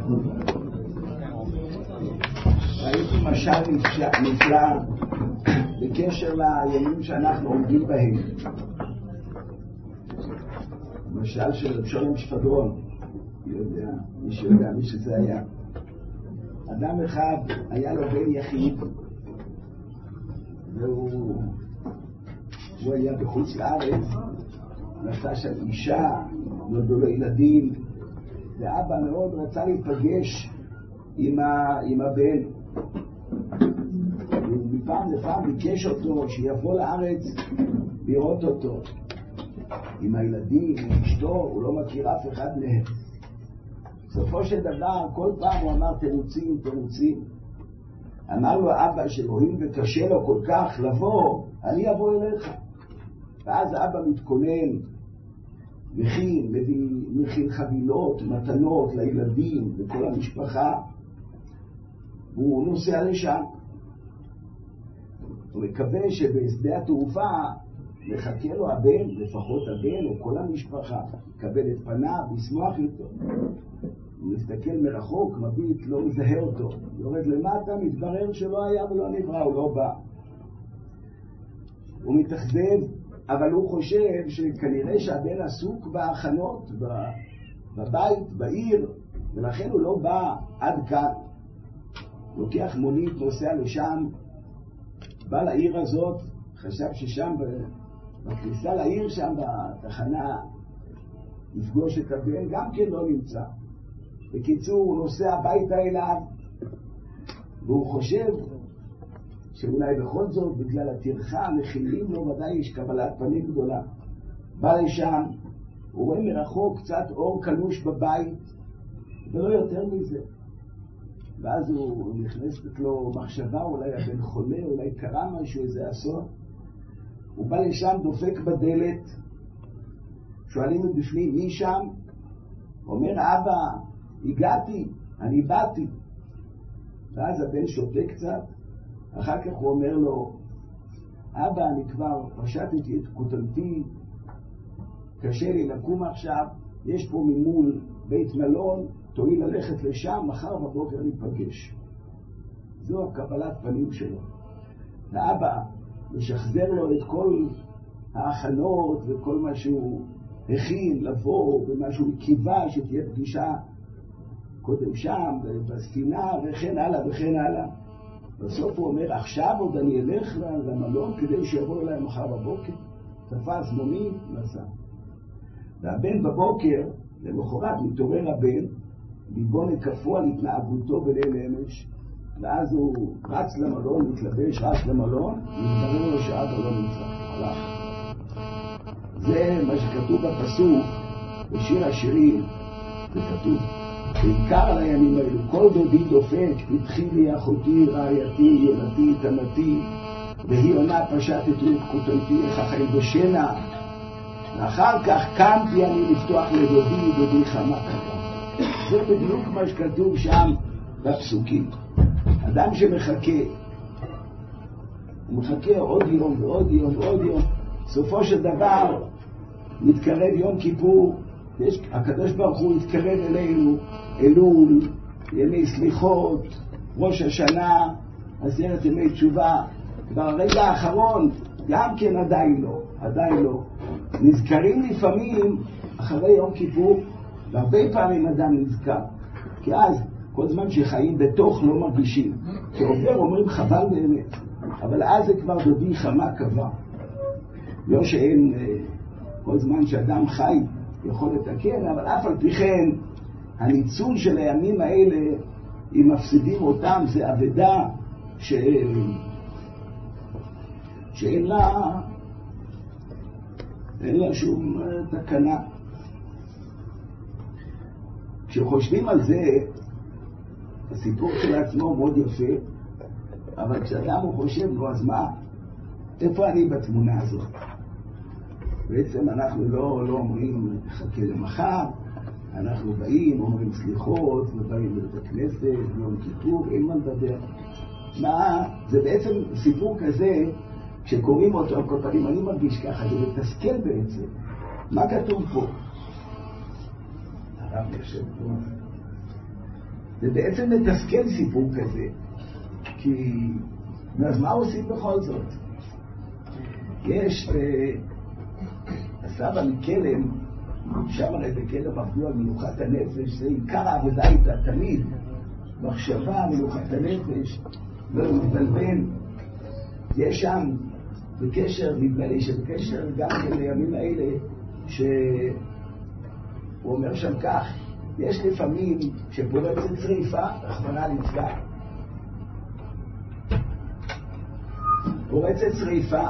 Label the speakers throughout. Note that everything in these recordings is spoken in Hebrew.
Speaker 1: ראיתי משל נפלא בקשר לימים שאנחנו עומדים בהם. משל של שלום שפדרון, מי שיודע מי שזה היה. אדם אחד היה לו בן יחיד, והוא היה בחוץ לארץ, נשא שם אישה, נולדו לו ילדים, ואבא מאוד רצה להיפגש עם הבן. ומפעם לפעם ביקש אותו שיבוא לארץ לראות אותו. עם הילדים, עם אשתו, הוא לא מכיר אף אחד מהם. בסופו של דבר, כל פעם הוא אמר תירוצים. אמר לו אבא שהואיל וקשה לו כל כך לבוא, אני אבוא אליך. ואז אבא מתכונן, מכין חבילות, מתנות לילדים וכל המשפחה, והוא נוסע לשם. הוא מקווה שבשדה התעופה מחכה לו הבן, לפחות הבן או כל המשפחה, יקבל את פניו, ישמח איתו. הוא מסתכל מרחוק, מביט, לא מזהה אותו. יורד למטה, מתברר שלא היה ולא נברא, הוא לא בא. הוא מתאכזב, אבל הוא חושב שכנראה שהבן עסוק בהכנות, בבית, בעיר, ולכן הוא לא בא עד כאן. לוקח מונית, נוסע לשם, בא לעיר הזאת, חשב ששם בכניסה לעיר, שם בתחנה, לפגוש את הבן, גם כן לא נמצא. בקיצור, הוא נוסע הביתה אליו, והוא חושב שאולי בכל זאת, בגלל הטרחה, מכילים לו, ודאי יש קבלת פנים גדולה. בא לשם, הוא רואה מרחוק קצת אור קלוש בבית, ולא יותר מזה. ואז הוא נכנסת לו מחשבה, אולי הבן חולה, אולי קרה משהו, איזה אסון. הוא בא לשם, דופק בדלת, שואלים מבפנים, מי שם? אומר, אבא, הגעתי, אני באתי. ואז הבן שותה קצת, אחר כך הוא אומר לו, אבא, אני כבר פשטתי את כותנתי, קשה לי לקום עכשיו, יש פה ממול בית מלון, תואיל ללכת לשם, מחר בבוקר ניפגש. זו הקבלת פנים שלו. ואבא משחזר לו את כל ההכנות וכל מה שהוא הכין לבוא, ומה שהוא קיווה שתהיה פגישה קודם שם, בספינה, וכן הלאה וכן הלאה. בסוף הוא אומר, עכשיו עוד אני אלך למלון כדי שיבוא אליי מחר בבוקר. תפס מונית, נסע. והבן בבוקר, למחרת מתעורר הבן, ליבו נקפו על התנהגותו בליל אמש, ואז הוא רץ למלון, מתלבש, רץ למלון, ומתברר לו שאבא לא נמצא, הלך. זה מה שכתוב בפסוק, בשיר השירים, זה כתוב, בעיקר על הימים האלו, כל דודי דופק, פתחי לי אחותי, רעייתי, ילדתי, תנתי, והיא עונה פשטתי את כותנתי, איך החיים בשינה, ואחר כך קמתי אני לפתוח לדודי, דודי חמה קטן. זה בדיוק מה שכתוב שם בפסוקים. אדם שמחכה, הוא מחכה עוד יום ועוד יום ועוד יום, סופו של דבר מתקרב יום כיפור, הקדוש ברוך הוא יתקרב אלינו, אלול, ימי סליחות, ראש השנה, 10 ימי תשובה, ברגע האחרון גם כן עדיין לא. נזכרים לפעמים אחרי יום כיפור, והרבה פעמים אדם נזכר, כי אז כל זמן שחיים בתוך לא מרגישים, שעובר אומרים חבל באמת, אבל אז זה כבר דודי חמה קבע. לא שאין כל זמן שאדם חי יכול לתקן, אבל אף על פי כן הניצול של הימים האלה, אם מפסידים אותם, זה עבודה שאין לה שום תקנה. כשחושבים על זה, הסיפור של עצמו מאוד יפה, אבל כשאדם הוא חושב, נו אז מה? איפה אני בתמונה הזאת? בעצם אנחנו לא אומרים חכה למחר, אנחנו באים, אומרים סליחות, ובאים לבית הכנסת, יום כיפור, אין מה לדבר. מה? זה בעצם סיפור כזה, כשקוראים אותו על כל פנים, אני מרגיש ככה, זה מתסכל בעצם. מה כתוב פה? הרב יושב פה. זה בעצם מתסכל סיפור כזה, כי אז מה עושים בכל זאת? יש הסבא מקלם, שם הרי בקלם עבדו על מנוחת הנפש, זה עיקר העבודה איתה תמיד, מחשבה, מנוחת הנפש, לא מתבלבל. יש שם בקשר, נדמה לי שבקשר גם לימים האלה, שהוא אומר שם כך, יש לפעמים שפורצת שריפה, רחמנא ליצלן, פורצת שריפה,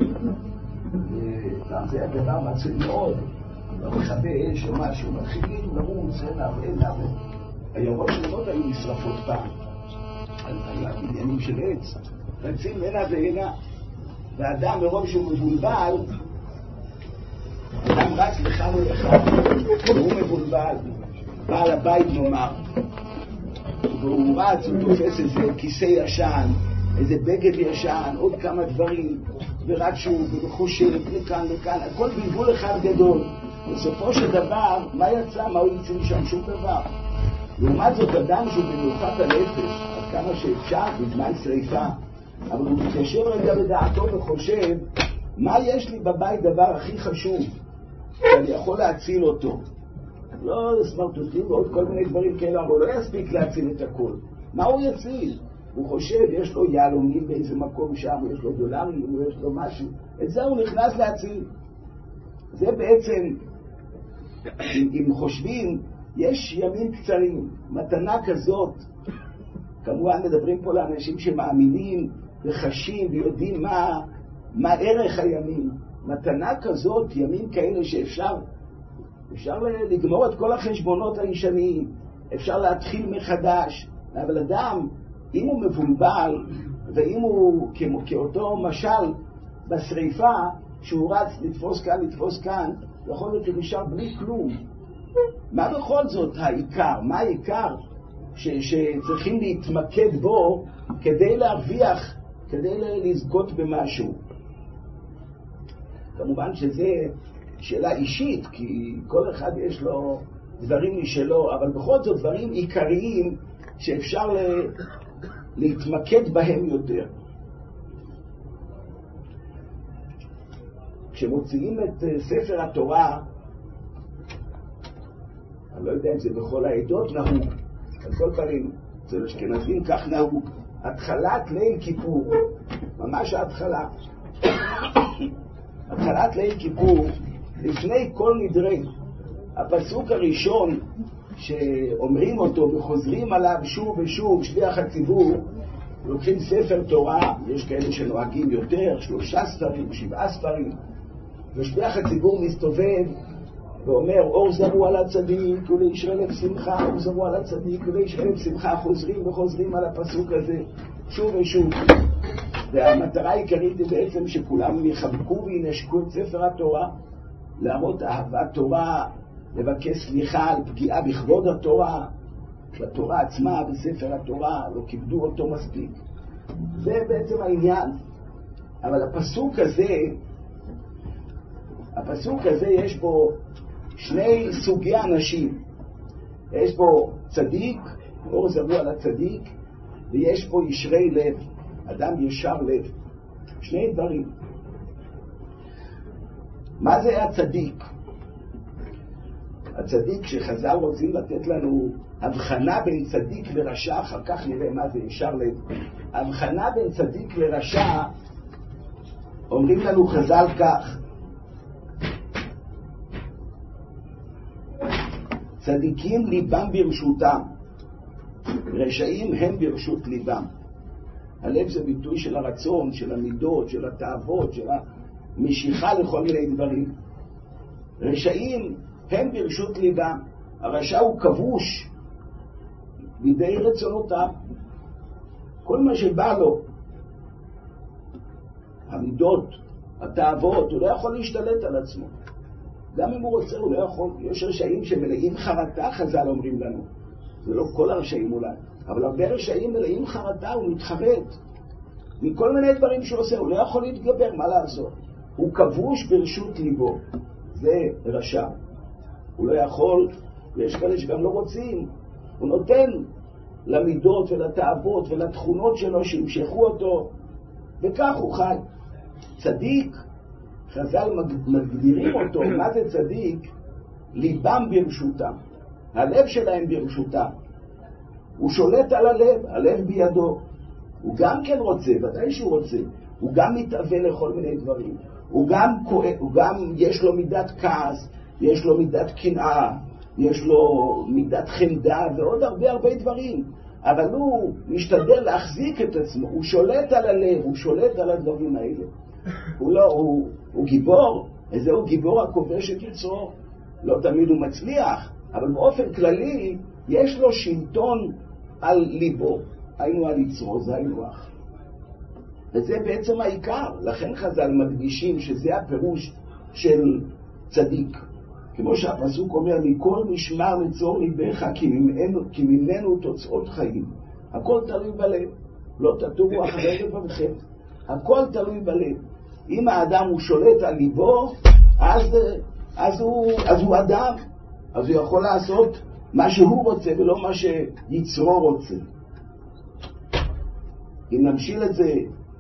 Speaker 1: זה היה דבר מצוי מאוד, מכבי אש או משהו, מתחילים לרוץ הנה והנה, היורות שלמות היו נשרפות פעם, על הבניינים של עץ, רצים הנה והנה, והאדם מרוב שהוא מבולבל, אדם רץ לכאן ולכאן, והוא מבולבל, בעל הבית נאמר, והוא רץ, הוא תופס איזה כיסא ישן, איזה בגד ישן, עוד כמה דברים, ורק שהוא חושב לכאן לכאן, הכל בלבול אחד גדול. בסופו של דבר, מה יצא? מה הוא יצא משם? שום דבר. לעומת זאת, אדם שהוא במנוחת הנפש, עד כמה שאפשר, בזמן שריפה, אבל הוא מתיישב רגע בדעתו וחושב, מה יש לי בבית דבר הכי חשוב, שאני יכול להציל אותו? לא סמרטוטים ועוד כל מיני דברים כאלה, אבל הוא לא יספיק להציל את הכל. מה הוא יציל? הוא חושב, יש לו יהלומים באיזה מקום שם, יש לו דולרים, יש לו משהו. את זה הוא נכנס להציל. זה בעצם, אם חושבים, יש ימים קצרים, מתנה כזאת. כמובן מדברים פה לאנשים שמאמינים וחשים ויודעים מה ערך הימים. מתנה כזאת, ימים כאלה שאפשר לגמור את כל החשבונות הישנים, אפשר להתחיל מחדש, אבל אדם, אם הוא מבולבל, ואם הוא כאותו משל בשריפה, שהוא רץ לתפוס כאן, יכול להיות שנשאר בלי כלום. מה בכל זאת העיקר? מה העיקר שצריכים להתמקד בו כדי להרוויח, כדי לזכות במשהו? כמובן שזה שאלה אישית, כי כל אחד יש לו דברים משלו, אבל בכל זאת דברים עיקריים שאפשר להתמקד בהם יותר. כשמוציאים את ספר התורה, אני לא יודע אם זה בכל העדות נהוג, על כל פנים, אצל אשכנזים כך נהוג, התחלת ליל כיפור, ממש ההתחלה, התחלת ליל כיפור, לפני כל נדרי, הפסוק הראשון שאומרים אותו וחוזרים עליו שוב ושוב, שליח הציבור, לוקחים ספר תורה, יש כאלה שנוהגים יותר, 3 ספרים, 7 ספרים, ושליח הציבור מסתובב ואומר, אור זרו על הצדיק ולישרה לב שמחה, אור זרו על הצדיק ולישרה לב שמחה, חוזרים וחוזרים על הפסוק הזה שוב ושוב. והמטרה העיקרית היא בעצם שכולם יחבקו וינשקו את ספר התורה, להראות אהבת תורה, לבקש סליחה על פגיעה בכבוד התורה, בתורה עצמה, בספר התורה, לא כיבדו אותו מספיק. זה בעצם העניין. אבל הפסוק הזה יש בו 2 סוגי אנשים. יש בו צדיק, אור זרו על הצדיק, ויש בו ישרי לב, אדם ישר לב. 2 דברים. מה זה הצדיק? הצדיק, שחז"ל רוצים לתת לנו הבחנה בין צדיק לרשע, אחר כך נראה מה זה ישר לב. הבחנה בין צדיק לרשע, אומרים לנו חז"ל כך, צדיקים ליבם ברשותם, רשעים הם ברשות ליבם. הלב זה ביטוי של הרצון, של המידות, של התאוות, של המשיכה לכל מיני דברים. רשעים הם ברשות ליבם. הרשע הוא כבוש בידי רצונותיו. כל מה שבא לו, המידות, התאוות, הוא לא יכול להשתלט על עצמו. גם אם הוא רוצה, הוא לא יכול. יש רשעים שמלאים חרטה, חז"ל אומרים לנו. זה לא כל הרשעים אולי, אבל הרבה רשעים מלאים חרטה, הוא מתחרט מכל מיני דברים שהוא עושה, הוא לא יכול להתגבר, מה לעשות? הוא כבוש ברשות ליבו. זה רשע. הוא לא יכול, ויש כאלה שגם לא רוצים. הוא נותן למידות ולתאוות ולתכונות שלו שימשכו אותו, וכך הוא חי. צדיק, חז"ל מגדירים אותו, מה זה צדיק? ליבם ברשותם, הלב שלהם ברשותם. הוא שולט על הלב, הלב בידו. הוא גם כן רוצה, ודאי שהוא רוצה. הוא גם מתאווה לכל מיני דברים. הוא גם יש לו מידת כעס, יש לו מידת קנאה, יש לו מידת חמדה ועוד הרבה דברים. אבל הוא משתדל להחזיק את עצמו, הוא שולט על הלב, הוא שולט על הדברים האלה. הוא גיבור, וזהו גיבור הכובש את יצרו. לא תמיד הוא מצליח, אבל באופן כללי יש לו שלטון על ליבו, היינו על יצרו, זה היינו אח. וזה בעצם העיקר, לכן חז"ל מדגישים שזה הפירוש של צדיק. כמו שהפסוק אומר, מכל משמר נצור ליבך, כי ממנו תוצאות חיים. הכל תלוי בלב, לא תטורו אחרי לבבכם. הכל תלוי בלב. אם האדם הוא שולט על ליבו, אז הוא אדם, אז הוא יכול לעשות מה שהוא רוצה ולא מה שיצרו רוצה. אם נמשיל את זה,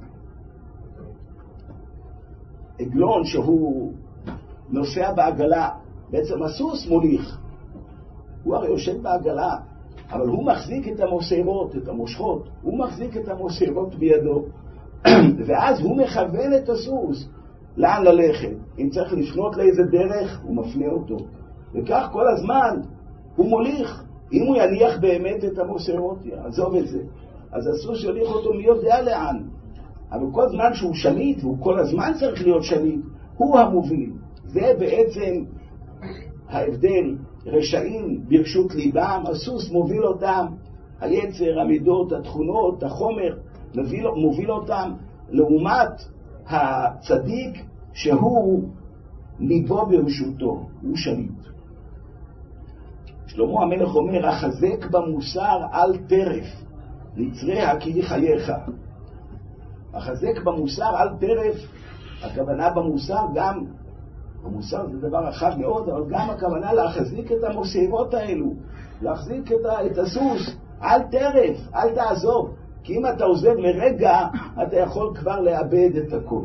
Speaker 1: עגלון שהוא נוסע בעגלה, בעצם הסוס מוליך, הוא הרי יושב בעגלה, אבל הוא מחזיק את המוסרות, את המושכות, הוא מחזיק את המוסרות בידו, ואז הוא מכוון את הסוס לאן ללכת. אם צריך לפנות לאיזה דרך, הוא מפנה אותו, וכך כל הזמן הוא מוליך. אם הוא יניח באמת את המוסרות, עזוב את זה, אז הסוס יוליך אותו מי יודע לאן. אבל כל זמן שהוא שליט, והוא כל הזמן צריך להיות שליט, הוא המוביל. זה בעצם ההבדל. רשעים ברשות ליבם, הסוס מוביל אותם, היצר, המידות, התכונות, החומר, מוביל אותם, לעומת הצדיק שהוא ליבו ברשותו, הוא שליט. שלמה המלך אומר, החזק במוסר אל טרף, ליצריה כי חייך. החזק במוסר אל טרף, הכוונה במוסר גם, המוסר זה דבר רחב מאוד, אבל גם הכוונה להחזיק את המוסרות האלו, להחזיק את הסוס, אל טרף, אל תעזוב, כי אם אתה עוזב לרגע, אתה יכול כבר לאבד את הכל.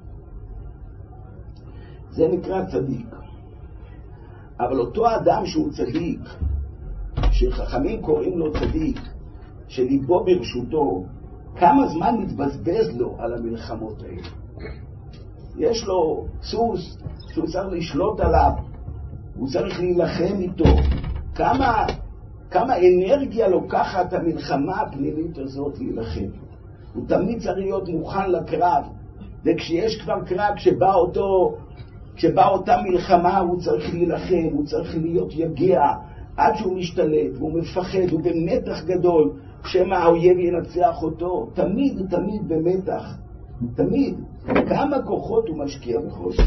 Speaker 1: זה נקרא צדיק. אבל אותו אדם שהוא צדיק, שחכמים קוראים לו צדיק, שליבו ברשותו, כמה זמן מתבזבז לו על המלחמות האלה? יש לו סוס שהוא צריך לשלוט עליו, הוא צריך להילחם איתו. כמה אנרגיה לוקחת המלחמה הפנימית הזאת להילחם. הוא תמיד צריך להיות מוכן לקרב, וכשיש כבר קרב, כשבא אותה מלחמה, הוא צריך להילחם, הוא צריך להיות יגיע עד שהוא משתלט, והוא מפחד, הוא במתח גדול, שמא האויב ינצח אותו. תמיד במתח, תמיד. כמה כוחות הוא משקיע בכל זה.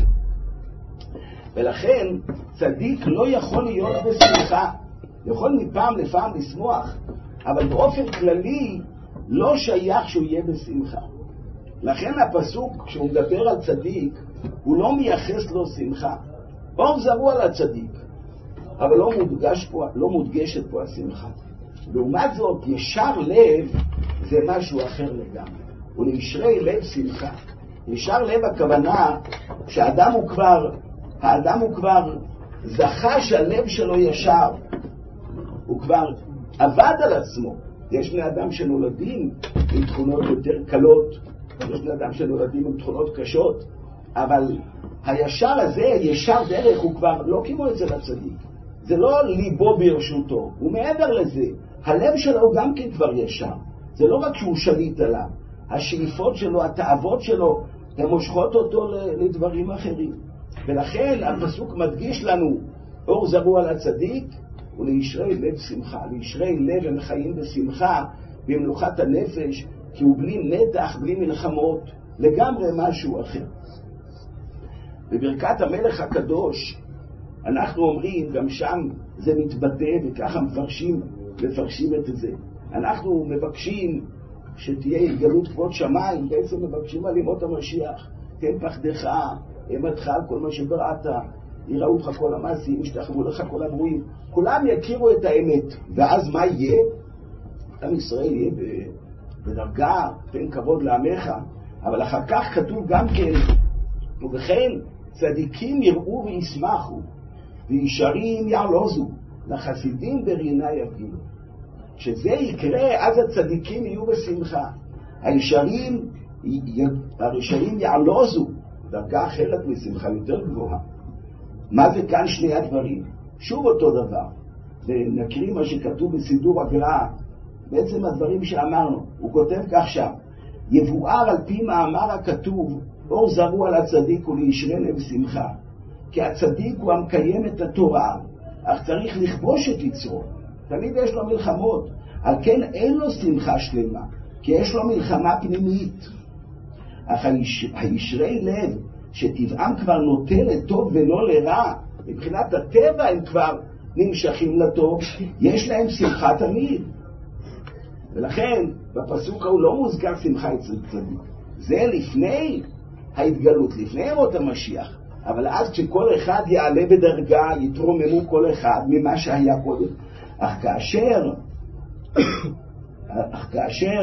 Speaker 1: ולכן צדיק לא יכול להיות בשמחה, יכול מפעם לפעם לשמוח, אבל באופן כללי לא שייך שהוא יהיה בשמחה. לכן הפסוק כשהוא מדבר על צדיק, הוא לא מייחס לו שמחה. אור זרוע על הצדיק, אבל לא מודגשת פה השמחה. לעומת זאת, ישר לב זה משהו אחר לגמרי. ולישרי לב שמחה. ישר לב הכוונה שהאדם הוא כבר זכה שהלב שלו ישר. הוא כבר עבד על עצמו. יש בני אדם שנולדים עם תכונות יותר קלות, יש בני אדם שנולדים עם תכונות קשות, אבל הישר הזה, ישר דרך, הוא כבר לא כמו אצל הצדיק. זה לא ליבו ברשותו, הוא מעבר לזה. הלב שלו גם כן כבר ישר. זה לא רק שהוא שליט עליו. השאיפות שלו, התאוות שלו, הן מושכות אותו לדברים אחרים. ולכן הפסוק מדגיש לנו, אור זרוע על הצדיק, ולישרי לב שמחה. לישרי לב הם חיים בשמחה, במנוחת הנפש, כי הוא בלי מתח, בלי מלחמות, לגמרי משהו אחר. בברכת המלך הקדוש, אנחנו אומרים, גם שם זה מתבטא, וככה מפרשים את זה. אנחנו מבקשים שתהיה התגלות כבוד שמיים, בעצם מבקשים על ימות המשיח, תן פחדך, אימתך, כל מה שבראת, יראו אותך כל המעשים, ישתחוו לך כל הברואים, כולם יכירו את האמת, ואז מה יהיה? עם ישראל יהיה בדרגה, תן כבוד לעמך, אבל אחר כך כתוב גם כן, ובכן צדיקים יראו וישמחו, וישרים יעלוזו, לחסידים ברינה יפגילו. כשזה יקרה, אז הצדיקים יהיו בשמחה. הרשעים יעלוזו, דרגה אחרת משמחה יותר גבוהה. מה זה כאן שני הדברים? שוב אותו דבר. ונקריא מה שכתוב בסידור הגר"א, בעצם הדברים שאמרנו. הוא כותב כך שם, יבואר על פי מאמר הכתוב, אור זרוע לצדיק ולישרנה בשמחה. כי הצדיק הוא המקיים את התורה, אך צריך לכבוש את יצרו. תמיד יש לו מלחמות, על כן אין לו שמחה שלמה, כי יש לו מלחמה פנימית. אך הישרי לב, שטבעם כבר נוטה לטוב ולא לרע, מבחינת הטבע הם כבר נמשכים לטוב, יש להם שמחה תמיד. ולכן בפסוק הוא לא מוזכר שמחה אצל צדיק. זה לפני ההתגלות, לפני ימות המשיח. אבל אז כשכל אחד יעלה בדרגה, יתרוממו כל אחד ממה שהיה קודם. אך כאשר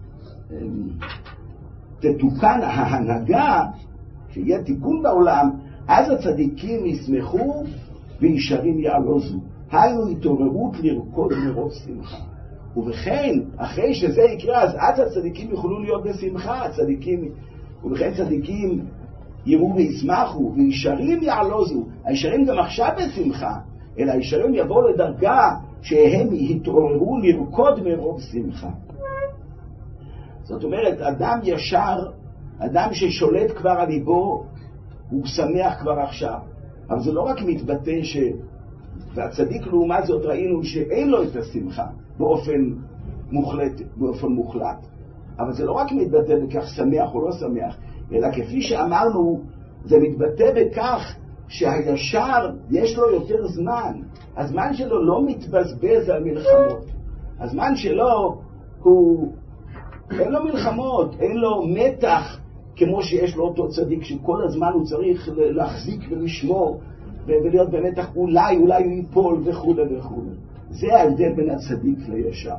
Speaker 1: תתוקן ההנהגה, שיהיה תיקון בעולם, אז הצדיקים ישמחו וישרים יעלוזו. היינו התעוררות לרקוד מרוב שמחה. ובכן, אחרי שזה יקרה, אז הצדיקים יוכלו להיות בשמחה, ובכן צדיקים יראו וישמחו, וישרים יעלוזו. הישרים גם עכשיו בשמחה, אלא הישרים יבואו לדרגה שהם יתעוררו לרקוד מרוב שמחה. זאת אומרת, אדם ישר, אדם ששולט כבר על ליבו, הוא שמח כבר עכשיו. אבל זה לא רק מתבטא והצדיק לעומת זאת ראינו שאין לו את השמחה באופן מוחלט. אבל זה לא רק מתבטא בכך שמח או לא שמח, אלא כפי שאמרנו, זה מתבטא בכך שהישר יש לו יותר זמן. הזמן שלו לא מתבזבז על מלחמות. הזמן שלו אין לו מלחמות, אין לו מתח כמו שיש לו אותו צדיק שכל הזמן הוא צריך להחזיק ולשמור ולהיות במתח, אולי הוא ייפול וכו' וכו'. זה ההבדל בין הצדיק לישר.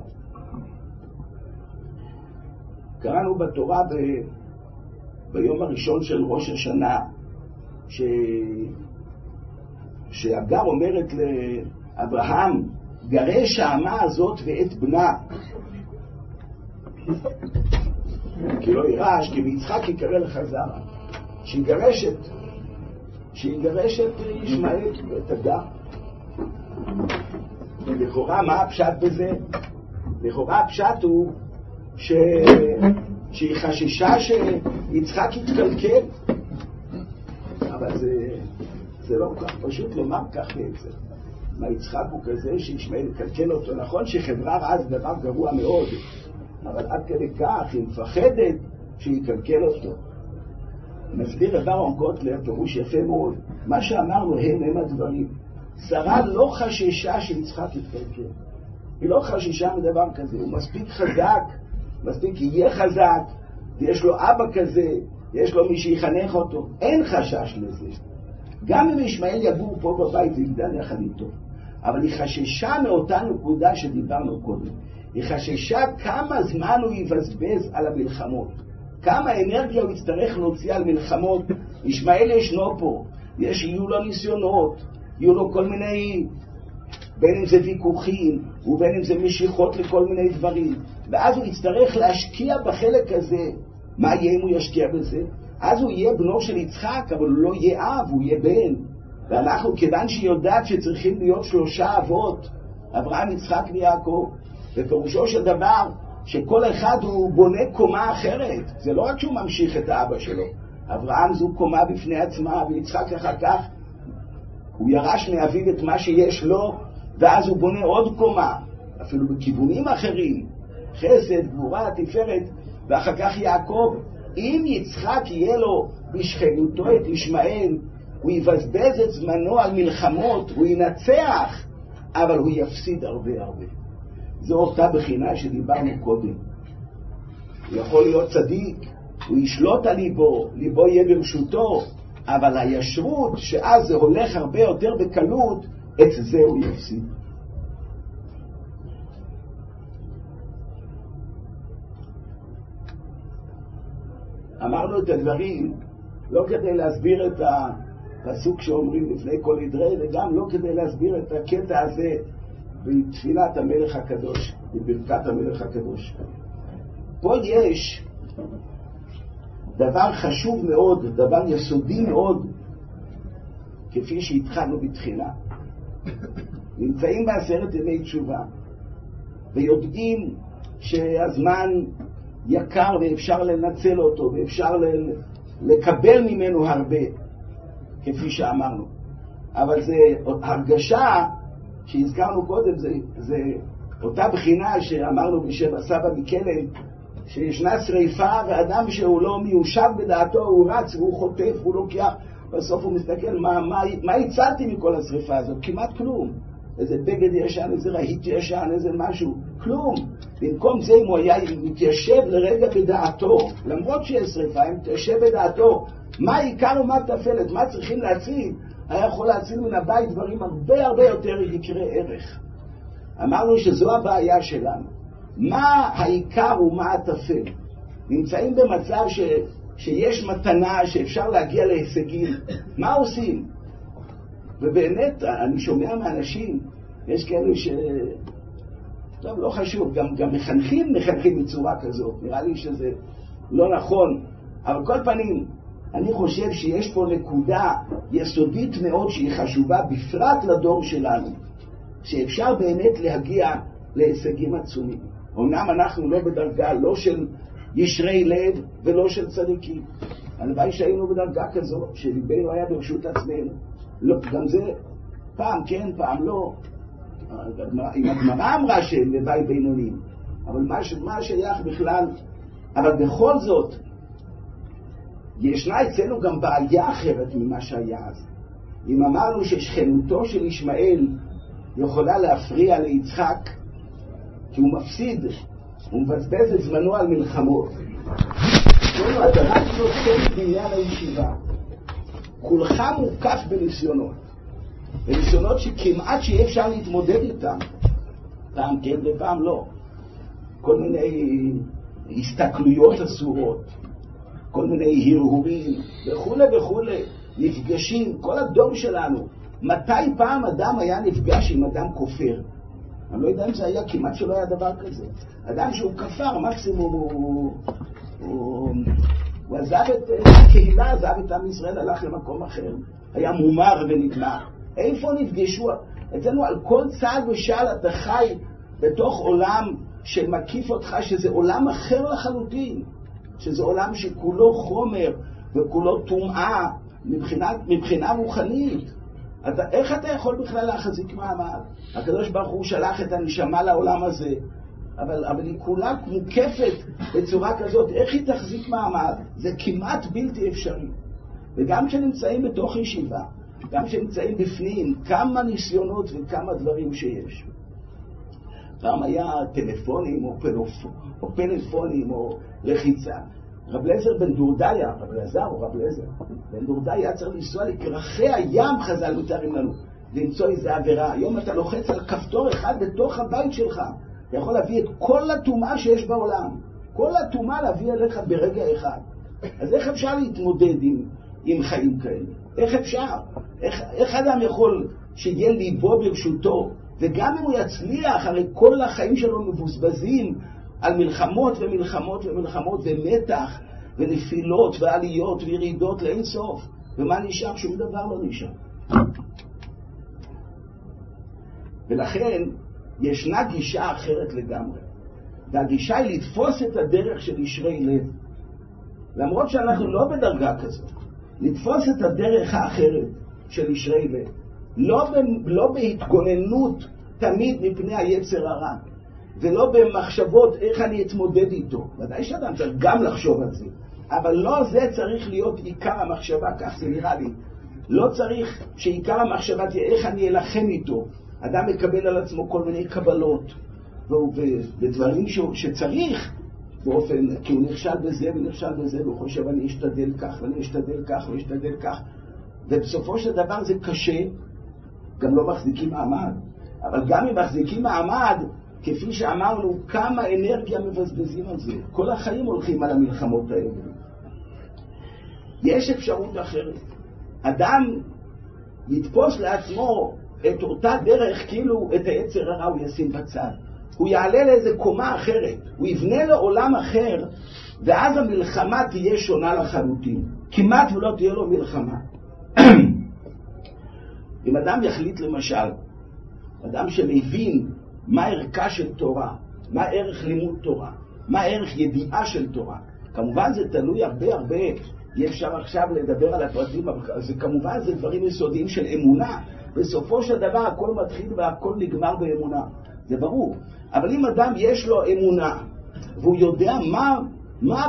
Speaker 1: קראנו בתורה ביום הראשון של ראש השנה שהגר אומרת לאברהם, גרש האמה הזאת ואת בנה, כי לא יירש, כי ביצחק יקרא לך זרע. שיגרש את ישמעאל ואת הגר. ולכאורה מה הפשט בזה? לכאורה הפשט הוא שהיא חששה שיצחק יתקלקל, אבל זה לא כך פשוט לומר כך בעצם. מה יצחק הוא כזה שישמעאל יקלקל אותו? נכון שחברה רעה זה דבר גרוע מאוד, אבל עד כדי כך היא מפחדת שיקלקל אותו. מסביר רב אהרון קוטלר פירוש יפה מאוד. מה שאמרנו הם הדברים. שרה לא חששה שיצחק יתקלקל. היא לא חששה מדבר כזה. הוא מספיק חזק, מספיק יהיה חזק, ויש לו אבא כזה, יש לו מי שיחנך אותו. אין חשש לזה. גם אם ישמעאל יגור פה בבית ויגדל יחד איתו. אבל היא חששה מאותה נקודה שדיברנו קודם. היא חששה כמה זמן הוא יבזבז על המלחמות. כמה אנרגיה הוא יצטרך להוציא על מלחמות. ישמעאל ישנו פה. יהיו לו ניסיונות. יהיו לו כל מיני, בין אם זה ויכוחים, ובין אם זה משיכות לכל מיני דברים. ואז הוא יצטרך להשקיע בחלק הזה. מה יהיה אם הוא ישקיע בזה? אז הוא יהיה בנו של יצחק, אבל הוא לא יהיה אב, הוא יהיה בן. ואנחנו, כיוון שהיא יודעת שצריכים להיות 3 אבות, אברהם, יצחק ויעקב, ופירושו של דבר שכל אחד הוא בונה קומה אחרת. זה לא רק שהוא ממשיך את האבא שלו. אברהם זו קומה בפני עצמה, ויצחק אחר כך הוא ירש מאביו את מה שיש לו, ואז הוא בונה עוד קומה, אפילו בכיוונים אחרים, חסד, גבורה, תפארת, ואחר כך יעקב. אם יצחק יהיה לו בשכנותו את ישמעאל, הוא יבזבז את זמנו על מלחמות, הוא ינצח, אבל הוא יפסיד הרבה הרבה. זו אותה בחינה שדיברנו קודם. הוא יכול להיות צדיק, הוא ישלוט על ליבו, ליבו יהיה ברשותו, אבל הישרות, שאז זה הולך הרבה יותר בקלות, את זה הוא יפסיד. אמרנו את הדברים לא כדי להסביר את הפסוק שאומרים לפני כל נדרי, וגם לא כדי להסביר את הקטע הזה בתפילת המלך הקדוש, בברכת המלך הקדוש. פה יש דבר חשוב מאוד, דבר יסודי מאוד, כפי שהתחלנו בתחילה. נמצאים בעשרת ימי תשובה, ויודעים שהזמן יקר ואפשר לנצל אותו, ואפשר לקבל ממנו הרבה, כפי שאמרנו. אבל זה הרגשה שהזכרנו קודם, זה אותה בחינה שאמרנו בשם הסבא מקלם, שישנה שריפה ואדם שהוא לא מיושב בדעתו, הוא רץ והוא חוטף והוא לוקח, בסוף הוא מסתכל מה הצלתי מכל השריפה הזאת? כמעט כלום. איזה בגד ישן, איזה רהיט ישן, איזה משהו, כלום. במקום זה אם הוא היה מתיישב לרגע בדעתו, למרות שיש שריפה, אם מתיישב בדעתו מה העיקר ומה תפלת, מה צריכים להציל, היה יכול להציל מן הבית דברים הרבה הרבה יותר יקרי ערך. אמרנו שזו הבעיה שלנו. מה העיקר ומה התפל? נמצאים במצב שיש מתנה, שאפשר להגיע להישגים. מה עושים? ובאמת, אני שומע מאנשים, יש כאלו טוב, לא חשוב, גם מחנכים בצורה כזאת. נראה לי שזה לא נכון. אבל כל פנים, אני חושב שיש פה נקודה יסודית מאוד שהיא חשובה, בפרט לדור שלנו, שאפשר באמת להגיע להישגים עצומים. אמנם אנחנו לא בדרגה, לא של ישרי לב ולא של צדיקים. הלוואי שהיינו בדרגה כזאת, שליבנו היה ברשות עצמנו. לא, גם זה פעם כן, פעם לא. אם הגמרא אמרה שלוואי בינונים, אבל מה שייך בכלל? אבל בכל זאת, ישנה אצלנו גם בעיה אחרת ממה שהיה אז. אם אמרנו ששכנותו של ישמעאל יכולה להפריע ליצחק, כי הוא מפסיד, הוא מבזבז את זמנו על מלחמות. זהו, אתה רק נותן בעניין הישיבה. כולך מוקף בניסיונות. בניסיונות שכמעט שאי אפשר להתמודד איתם. פעם כן ופעם לא. כל מיני הסתכלויות אסורות. כל מיני הרהורים וכו' וכו'. נפגשים, כל הדור שלנו. מתי פעם אדם היה נפגש עם אדם כופר? אני לא יודע אם זה היה, כמעט שלא היה דבר כזה. אדם שהוא כפר, מקסימום הוא עזב את הקהילה, עזב את עם ישראל, הלך למקום אחר. היה מומר ונגמר. איפה נפגשו? אצלנו על כל צעד ושעל אתה חי בתוך עולם שמקיף אותך, שזה עולם אחר לחלוטין. שזה עולם שכולו חומר וכולו טומאה מבחינה רוחנית. איך אתה יכול בכלל להחזיק מעמד? הקדוש ברוך הוא שלח את הנשמה לעולם הזה, אבל היא כולה מוקפת בצורה כזאת, איך היא תחזיק מעמד? זה כמעט בלתי אפשרי. וגם כשנמצאים בתוך ישיבה, גם כשנמצאים בפנים, כמה ניסיונות וכמה דברים שיש. פעם היה טלפונים או פלאפונים או לחיצה. רב אליעזר בן דורדיה, רב אלעזר או רב אליעזר בן דורדיה צריך לנסוע לקרחי הים, חז"ל מתארים לנו, למצוא איזו עבירה. היום אתה לוחץ על כפתור אחד בתוך הבית שלך, אתה יכול להביא את כל הטומאה שיש בעולם, כל הטומאה להביא אליך ברגע אחד. אז איך אפשר להתמודד עם חיים כאלה? איך אפשר? איך אדם יכול שיהיה ליבו ברשותו, וגם אם הוא יצליח, הרי כל החיים שלו מבוזבזים על מלחמות ומלחמות ומלחמות ומתח ונפילות ועליות וירידות לאין סוף. ומה נשאר? שום דבר לא נשאר. ולכן ישנה גישה אחרת לגמרי. והגישה היא לתפוס את הדרך של ישרי לב. למרות שאנחנו לא בדרגה כזאת. לתפוס את הדרך האחרת של ישרי לב. לא בהתגוננות תמיד מפני היצר הרע. ולא במחשבות איך אני אתמודד איתו. ודאי שאדם צריך גם לחשוב על זה. אבל לא זה צריך להיות עיקר המחשבה, כך זה נראה לי. לא צריך שעיקר המחשבה תהיה איך אני אלחם איתו. אדם מקבל על עצמו כל מיני קבלות ודברים שצריך באופן, כי הוא נכשל בזה ונכשל בזה, והוא חושב אני אשתדל כך ואני אשתדל כך ואשתדל כך. ובסופו של דבר זה קשה, גם לא מחזיקים מעמד. אבל גם אם מחזיקים מעמד, כפי שאמרנו, כמה אנרגיה מבזבזים על זה. כל החיים הולכים על המלחמות האלה. יש אפשרות אחרת. אדם יתפוס לעצמו את אותה דרך, כאילו את היצר הרע הוא ישים בצד. הוא יעלה לאיזה קומה אחרת, הוא יבנה לו עולם אחר, ואז המלחמה תהיה שונה לחלוטין. כמעט ולא תהיה לו מלחמה. אם אדם יחליט למשל, אדם שמבין מה ערכה של תורה, מה ערך לימוד תורה, מה ערך ידיעה של תורה, כמובן זה תלוי הרבה, אי אפשר עכשיו לדבר על הפרטים, זה כמובן זה דברים יסודיים של אמונה, בסופו של דבר הכל מתחיל והכל נגמר באמונה, זה ברור. אבל אם אדם יש לו אמונה, והוא יודע מה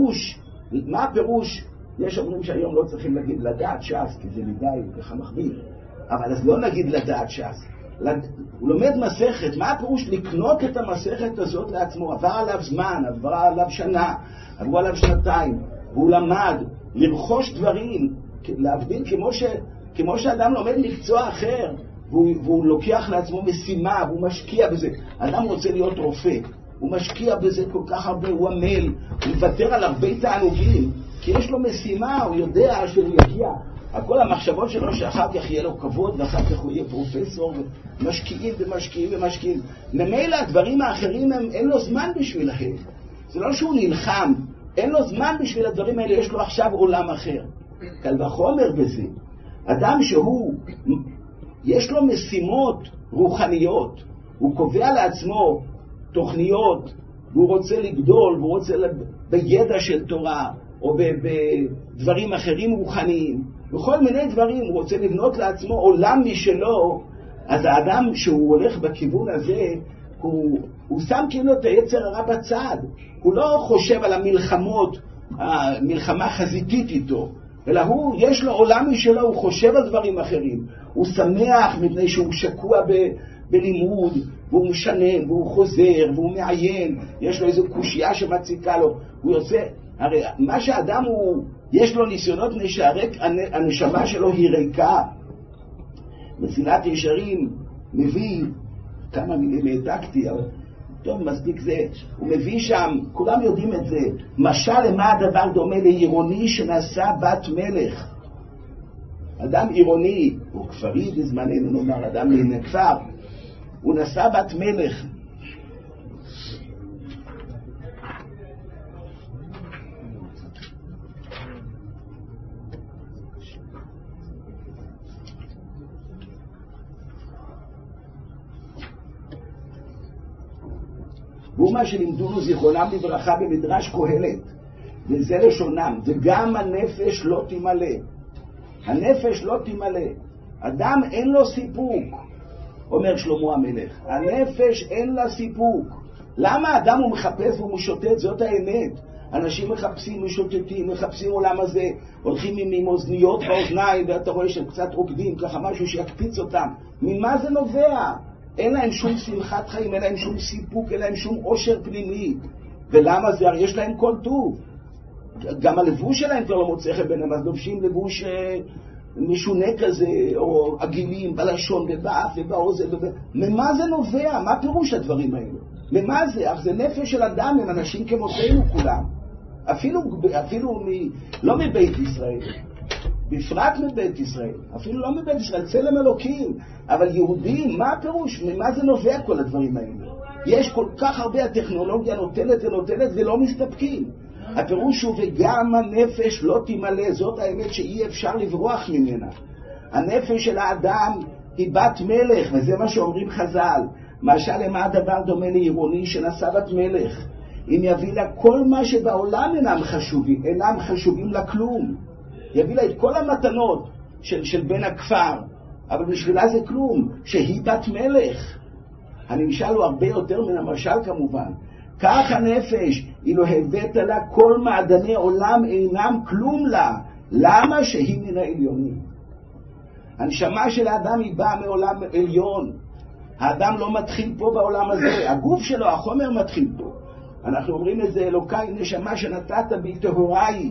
Speaker 1: הפירוש, יש אומרים שהיום לא צריכים להגיד לדעת ש"ס, כי זה מדי ככה מחמיר, אבל אז לא נגיד לדעת ש"ס, הוא לומד מסכת, מה הפירוש לקנות את המסכת הזאת לעצמו? עבר עליו זמן, עבר עליו שנה, עברו עליו שנתיים, והוא למד לרכוש דברים, להבדיל כמו שאדם לומד מקצוע אחר, והוא לוקח לעצמו משימה, והוא משקיע בזה. אדם רוצה להיות רופא, הוא משקיע בזה כל כך הרבה, הוא עמל, הוא מוותר על הרבה תענוגים, כי יש לו משימה, הוא יודע שהוא יגיע. כל המחשבות שלו שאחר כך יהיה לו כבוד, ואחר כך הוא יהיה פרופסור, ומשקיעים. ממילא הדברים האחרים אין לו זמן בשבילהם. זה לא שהוא נלחם, אין לו זמן בשביל הדברים האלה, יש לו עכשיו עולם אחר. קל וחומר בזה. אדם יש לו משימות רוחניות, הוא קובע לעצמו תוכניות, והוא רוצה לגדול, והוא רוצה בידע של תורה, או בדברים אחרים רוחניים, בכל מיני דברים, הוא רוצה לבנות לעצמו עולם משלו. אז האדם שהוא הולך בכיוון הזה, הוא שם כאילו את היצר הרע בצד, הוא לא חושב על המלחמה חזיתית איתו, אלא יש לו עולם משלו, הוא חושב על דברים אחרים, הוא שמח מפני שהוא שקוע בלימוד, והוא משנן, והוא חוזר, והוא מעיין, יש לו איזו קושייה שמציקה לו, הוא יוצא, הרי מה שאדם יש לו ניסיונות הנשמה שלו היא ריקה. מסילת ישרים מביא, כמה מילים העתקתי, אבל טוב, מספיק זה, הוא מביא שם, כולם יודעים את זה, משל למה הדבר דומה לעירוני שנשא בת מלך. אדם עירוני, הוא כפרי בזמננו נאמר, אדם מן הכפר, הוא נשא בת מלך. והוא מה שלימדונו זיכרונם לברכה במדרש קהלת, וזה לשונם, וגם הנפש לא תמלא. הנפש לא תמלא. אדם אין לו סיפוק, אומר שלמה המלך. הנפש אין לה סיפוק. למה אדם הוא מחפש והוא משוטט? זאת האמת. אנשים מחפשים, משוטטים, מחפשים עולם הזה, הולכים עם אוזניות באוזניים, ואתה רואה שהם קצת רוקדים, ככה משהו שיקפיץ אותם. ממה זה נובע? אין להם שום שמחת חיים, אין להם שום סיפוק, אין להם שום עושר פנימי. ולמה זה? הרי יש להם כל טוב. גם הלבוש שלהם כבר לא מוצא חן ביניהם, אז לובשים לבוש משונה כזה, או עגילים בלשון ובאף ובאוזן. ממה זה נובע? מה פירוש הדברים האלו? ממה זה? אך זה נפש של אדם, הם אנשים כמותינו כולם. אפילו לא מבית ישראל, בפרט מבית ישראל, אפילו לא מבית ישראל, צלם אלוקים, אבל יהודים, מה הפירוש? ממה זה נובע כל הדברים האלה? יש כל כך הרבה, הטכנולוגיה נותנת ולא מסתפקים. הפירוש הוא וגם הנפש לא תמלא, זאת האמת שאי אפשר לברוח ממנה. הנפש של האדם היא בת מלך, וזה מה שאומרים חז"ל. משל למה הדבר דומה לעירוני שנשא בת מלך? אם יביא לה כל מה שבעולם אינם חשובים לה כלום. יביא לה את כל המתנות של בן הכפר, אבל בשבילה זה כלום, שהיא בת מלך. הנמשל הוא הרבה יותר מן המשל כמובן. כך הנפש, אילו הבאת לה כל מעדני עולם אינם כלום לה. למה? שהיא מן העליונים. הנשמה של האדם היא באה מעולם עליון. האדם לא מתחיל פה בעולם הזה, הגוף שלו, החומר מתחיל פה. אנחנו אומרים את זה, אלוקיי נשמה שנתת בי טהוריי,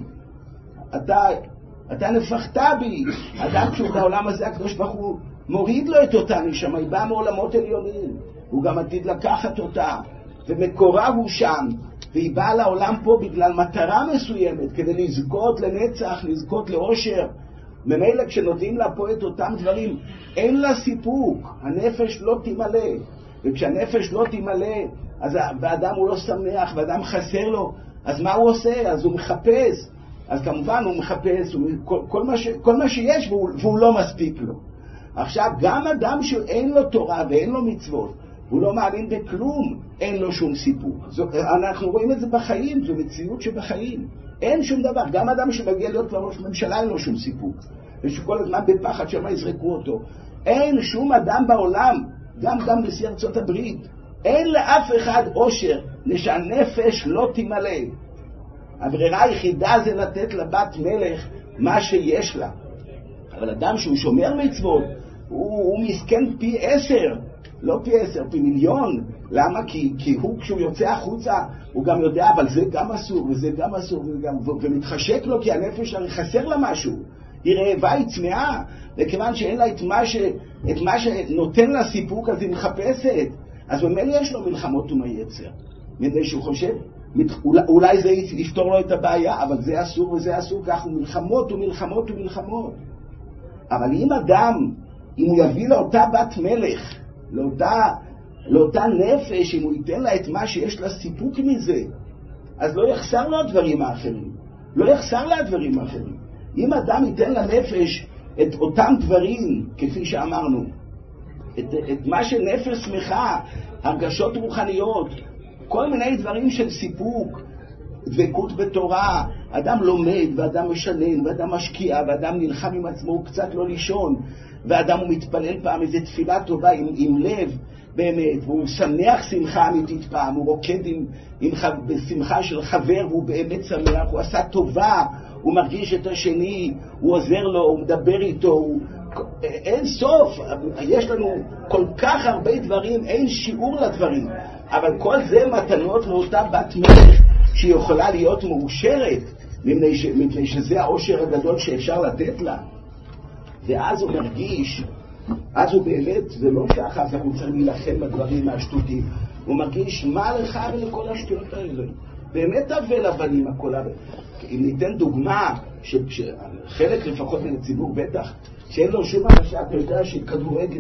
Speaker 1: אתה נפחת בי. אדם כשהוא בעולם הזה, הקדוש ברוך הוא מוריד לו את אותה נשמה, היא באה מעולמות עליונים, הוא גם עתיד לקחת אותה, ומקורה הוא שם, והיא באה לעולם פה בגלל מטרה מסוימת, כדי לזכות לנצח, לזכות לאושר. ממילא כשנותנים לה פה את אותם דברים, אין לה סיפוק, הנפש לא תמלא. וכשהנפש לא תמלא, אז האדם הוא לא שמח, והאדם חסר לו, אז מה הוא עושה? אז הוא מחפש. אז כמובן הוא מחפש כל מה שיש, והוא לא מספיק לו. עכשיו, גם אדם שאין לו תורה ואין לו מצוות, הוא לא מאמין בכלום, אין לו שום סיפוק. אנחנו רואים את זה בחיים, זו מציאות שבחיים. אין שום דבר. גם אדם שמגיע להיות לראש ממשלה אין לו שום סיפוק. ושכל הזמן בפחד שמה יזרקו אותו. אין שום אדם בעולם, גם נשיא ארצות הברית, אין לאף אחד אושר, שהנפש לא תמלא. הברירה היחידה זה לתת לבת מלך מה שיש לה. אבל אדם שהוא שומר מצוות, הוא מסכן פי 10, לא פי 10, פי מיליון. למה? כי הוא כשהוא יוצא החוצה, הוא גם יודע, אבל זה גם אסור, וזה גם אסור, ומתחשק לו, כי הנפש הרי חסר לה משהו. היא רעבה, היא צמאה, וכיוון שאין לה את מה שנותן לה סיפוק, אז היא מחפשת. אז במילא יש לו מלחמות ומייצר. מפני שהוא חושב, אולי זה יפתור לו את הבעיה, אבל זה אסור וזה אסור, כך הוא מלחמות ומלחמות ומלחמות. אבל אם אדם, אם הוא יביא לאותה בת מלך, לאותה נפש, אם הוא ייתן לה את מה שיש לה סיפוק מזה, אז לא יחסר לו הדברים האחרים. לא יחסר לה הדברים האחרים. אם אדם ייתן לנפש את אותם דברים, כפי שאמרנו, את מה שנפש שמחה, הרגשות רוחניות, כל מיני דברים של סיפוק, דבקות בתורה, אדם לומד ואדם משנן ואדם משקיע ואדם נלחם עם עצמו, הוא קצת לא לישון, ואדם הוא מתפלל פעם איזו תפילה טובה עם לב באמת, והוא שמח שמחה אמיתית פעם, הוא רוקד בשמחה של חבר והוא באמת שמח, הוא עשה טובה, הוא מרגיש את השני, הוא עוזר לו, הוא מדבר איתו, אין סוף. יש לנו כל כך הרבה דברים, אין שיעור לדברים, אבל כל זה מתנות לאותה בת מלך שיכולה להיות מאושרת, מפני שזה העושר הגדול שאפשר לתת לה. ואז הוא מרגיש, אז הוא באמת, זה לא ככה, אז אנחנו צריכים להילחם בדברים מהשטותים, הוא מרגיש מה לך ולכל השטויות האלה, באמת אבל הבנים הכל אבל. אם ניתן דוגמה, שחלק לפחות מן הציבור בטח, שאין לו שום אנשה, אתה יודע שכדורגל,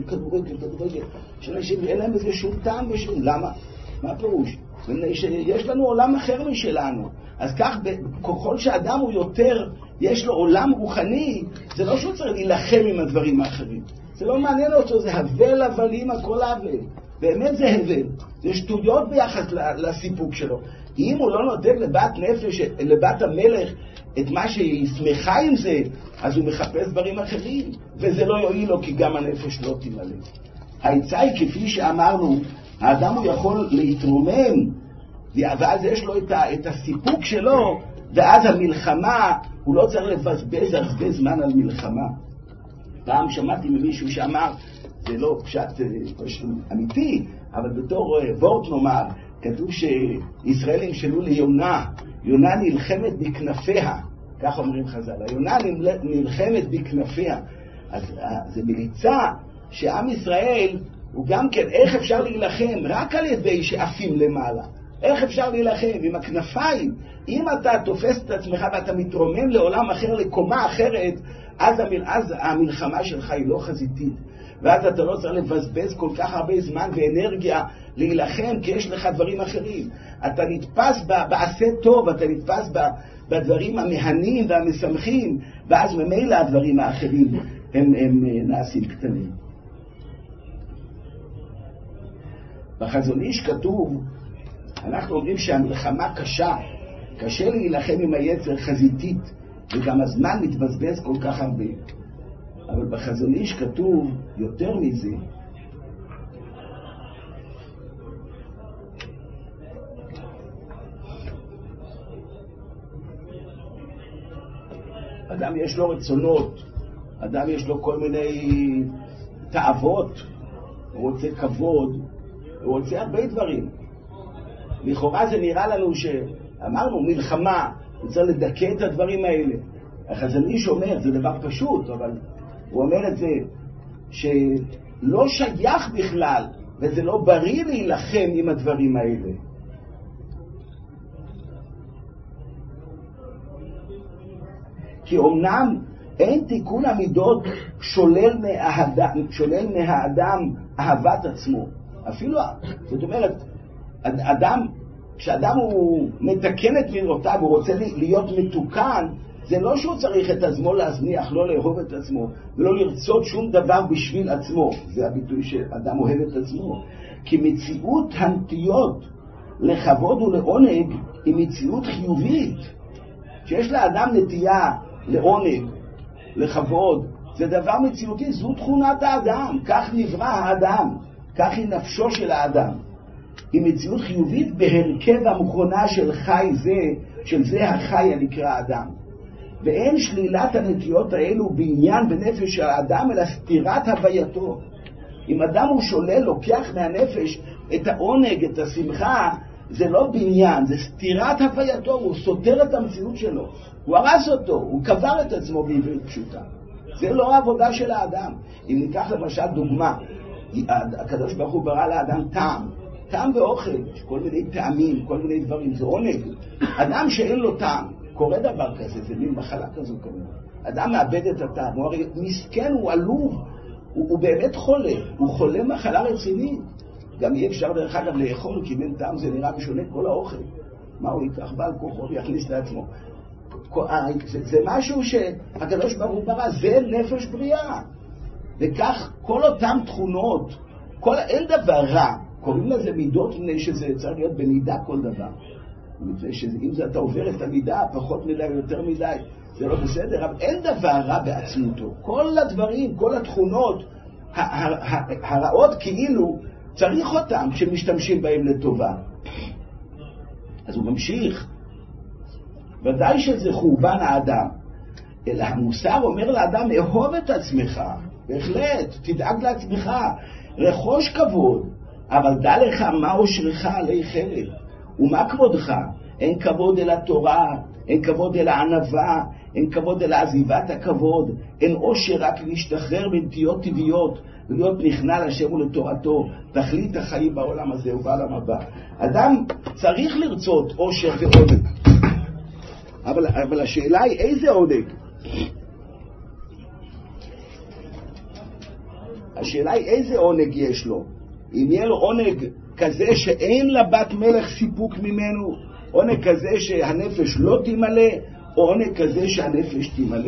Speaker 1: שאנשים אין להם איזה שום טעם ושום, למה? מה הפירוש? יש לנו עולם אחר משלנו, אז כך ככל שאדם הוא יותר, יש לו עולם רוחני, זה לא שהוא צריך להילחם עם הדברים האחרים, זה לא מעניין אותו, זה הבל הבלים הכל הבל, באמת זה הבל, זה שטויות ביחס לסיפוק שלו. אם הוא לא נותן לבת נפש, לבת המלך, את מה שהיא שמחה עם זה, אז הוא מחפש דברים אחרים, וזה לא יועיל לו, כי גם הנפש לא תמלא. העצה היא כפי שאמרנו, האדם הוא יכול להתרומם, ואז יש לו את הסיפוק שלו, ואז המלחמה, הוא לא צריך לבזבז הרבה זמן על מלחמה. פעם שמעתי ממישהו שאמר, זה לא פשט אמיתי, אבל בתור וורט נאמר, כתוב שישראל ימשלו ליונה, יונה נלחמת בכנפיה, כך אומרים חז"ל, היונה נלחמת בכנפיה. אז זה מליצה שעם ישראל הוא גם כן, איך אפשר להילחם? רק על ידי שעפים למעלה. איך אפשר להילחם? עם הכנפיים. אם אתה תופס את עצמך ואתה מתרומם לעולם אחר, לקומה אחרת, אז המלחמה שלך היא לא חזיתית. ואז אתה לא צריך לבזבז כל כך הרבה זמן ואנרגיה להילחם, כי יש לך דברים אחרים. אתה נתפס בעשה טוב, אתה נתפס בדברים המהנים והמשמחים, ואז ממילא הדברים האחרים הם נעשים קטנים. בחזון איש כתוב, אנחנו אומרים שהמלחמה קשה להילחם עם היצר חזיתית, וגם הזמן מתבזבז כל כך הרבה. אבל בחזון איש כתוב יותר מזה. אדם יש לו רצונות, אדם יש לו כל מיני תאוות, הוא רוצה כבוד, הוא רוצה הרבה דברים. לכאורה זה נראה לנו שאמרנו מלחמה, הוא צריך לדכא את הדברים האלה. החזון איש אומר, זה דבר פשוט, אבל הוא אומר את זה, שלא שייך בכלל, וזה לא בריא להילחם עם הדברים האלה. כי אמנם אין תיקון המידות שולל מהאדם אהבת עצמו. אפילו, זאת אומרת, כשאדם הוא מתקן את מידותיו, הוא רוצה להיות מתוקן, זה לא שהוא צריך את עצמו להזניח, לא לאהוב את עצמו, ולא לרצות שום דבר בשביל עצמו. זה הביטוי שאדם אוהב את עצמו. כי מציאות הנטיות לכבוד ולעונג היא מציאות חיובית. שיש לאדם נטייה לעונג, לכבוד, זה דבר מציאותי, זו תכונת האדם, כך נברא האדם, כך היא נפשו של האדם. היא מציאות חיובית בהרכב המכונה של חי זה, של זה החי הנקרא אדם. ואין שלילת הנטיות האלו בעניין בנפש של האדם, אלא סתירת הווייתו. אם אדם הוא שולל, לוקח מהנפש את העונג, את השמחה, זה לא בניין, זה סתירת הווייתו, הוא סותר את המציאות שלו, הוא הרס אותו, הוא קבר את עצמו בעברית פשוטה. זה לא העבודה של האדם. אם ניקח למשל דוגמה, הקדוש ברוך הוא ברא לאדם טעם ואוכל, כל מיני טעמים, כל מיני דברים, זה עונג. אדם שאין לו טעם, קורה דבר כזה, זה מין מחלה כזו כמובן. אדם מאבד את הטעם, הוא הרי מסכן, הוא עלוב, הוא באמת חולה, הוא חולה מחלה רצינית. גם אי אפשר דרך אגב לאכול, כי בין טעם זה נראה משונה כל האוכל. מה הוא ייקח בעל כוחו ויכניס לעצמו? זה משהו שהקדוש ברוך הוא ברא, זה נפש בריאה. וכך כל אותם תכונות, אין דבר רע, קוראים לזה מידות, מפני שזה צריך להיות במידה כל דבר. אם אתה עובר את המידה, פחות מדי או יותר מדי, זה לא בסדר, אבל אין דבר רע בעצמותו. כל הדברים, כל התכונות הרעות כאילו, צריך אותם כשמשתמשים בהם לטובה. אז הוא ממשיך. ודאי שזה חורבן האדם. אלא המוסר אומר לאדם, אהוב את עצמך. בהחלט, תדאג לעצמך. רכוש כבוד. אבל דע לך מה עושרך עלי חרב. ומה כבודך? אין כבוד אל התורה, אין כבוד אל הענווה, אין כבוד אל עזיבת הכבוד, אין עושר רק להשתחרר מנטיות טבעיות, ולהיות נכנע לשם ולתורתו, תכלית החיים בעולם הזה ובעולם הבא. אדם צריך לרצות עושר ועונג. אבל השאלה היא איזה עונג? השאלה היא איזה עונג יש לו? אם יהיה לו עונג כזה שאין לבת מלך סיפוק ממנו, עונג כזה שהנפש לא תמלא, או עונג כזה שהנפש תמלא.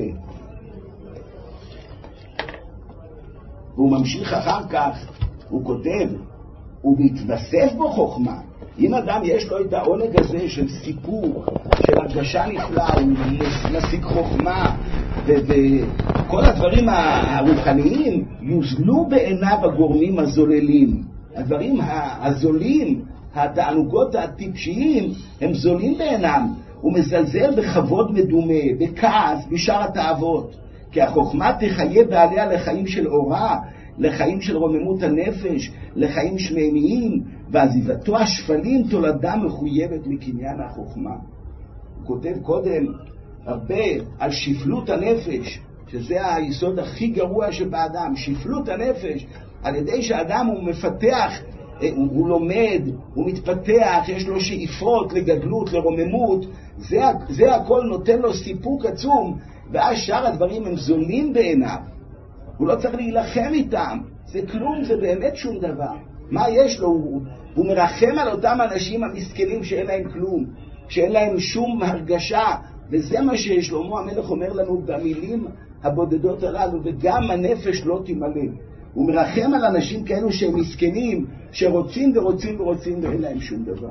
Speaker 1: והוא ממשיך אחר כך, הוא כותב, הוא מתווסף בו חוכמה. אם אדם יש לו את העונג הזה של סיפוק, של הרגשה נפלאה, הוא משיג חוכמה, וכל הדברים הרוחניים יוזלו בעיניו הגורמים הזוללים. הדברים הזולים, התענוגות הטיפשיים, הם זולים בעינם. הוא מזלזל בכבוד מדומה, בכעס, בשאר התאוות. כי החוכמה תחיה בעליה לחיים של אורה, לחיים של רוממות הנפש, לחיים שמימיים, ועזיבתו השפלים תולדה מחויבת מקניין החוכמה. הוא כותב קודם הרבה על שפלות הנפש, שזה היסוד הכי גרוע שבאדם, שפלות הנפש, על ידי שאדם הוא מפתח, הוא לומד, הוא מתפתח, יש לו שאיפות לגדלות, לרוממות, זה הכל נותן לו סיפוק עצום, ואז שאר הדברים הם זולים בעיניו. הוא לא צריך להילחם איתם, זה כלום, זה באמת שום דבר. מה יש לו? הוא מרחם על אותם אנשים המסכנים שאין להם כלום, שאין להם שום הרגשה, וזה מה ששלמה המלך אומר לנו במילים הבודדות הללו, וגם הנפש לא תמלא. הוא מרחם על אנשים כאלו שהם מסכנים, שרוצים ורוצים ורוצים ואין להם שום דבר.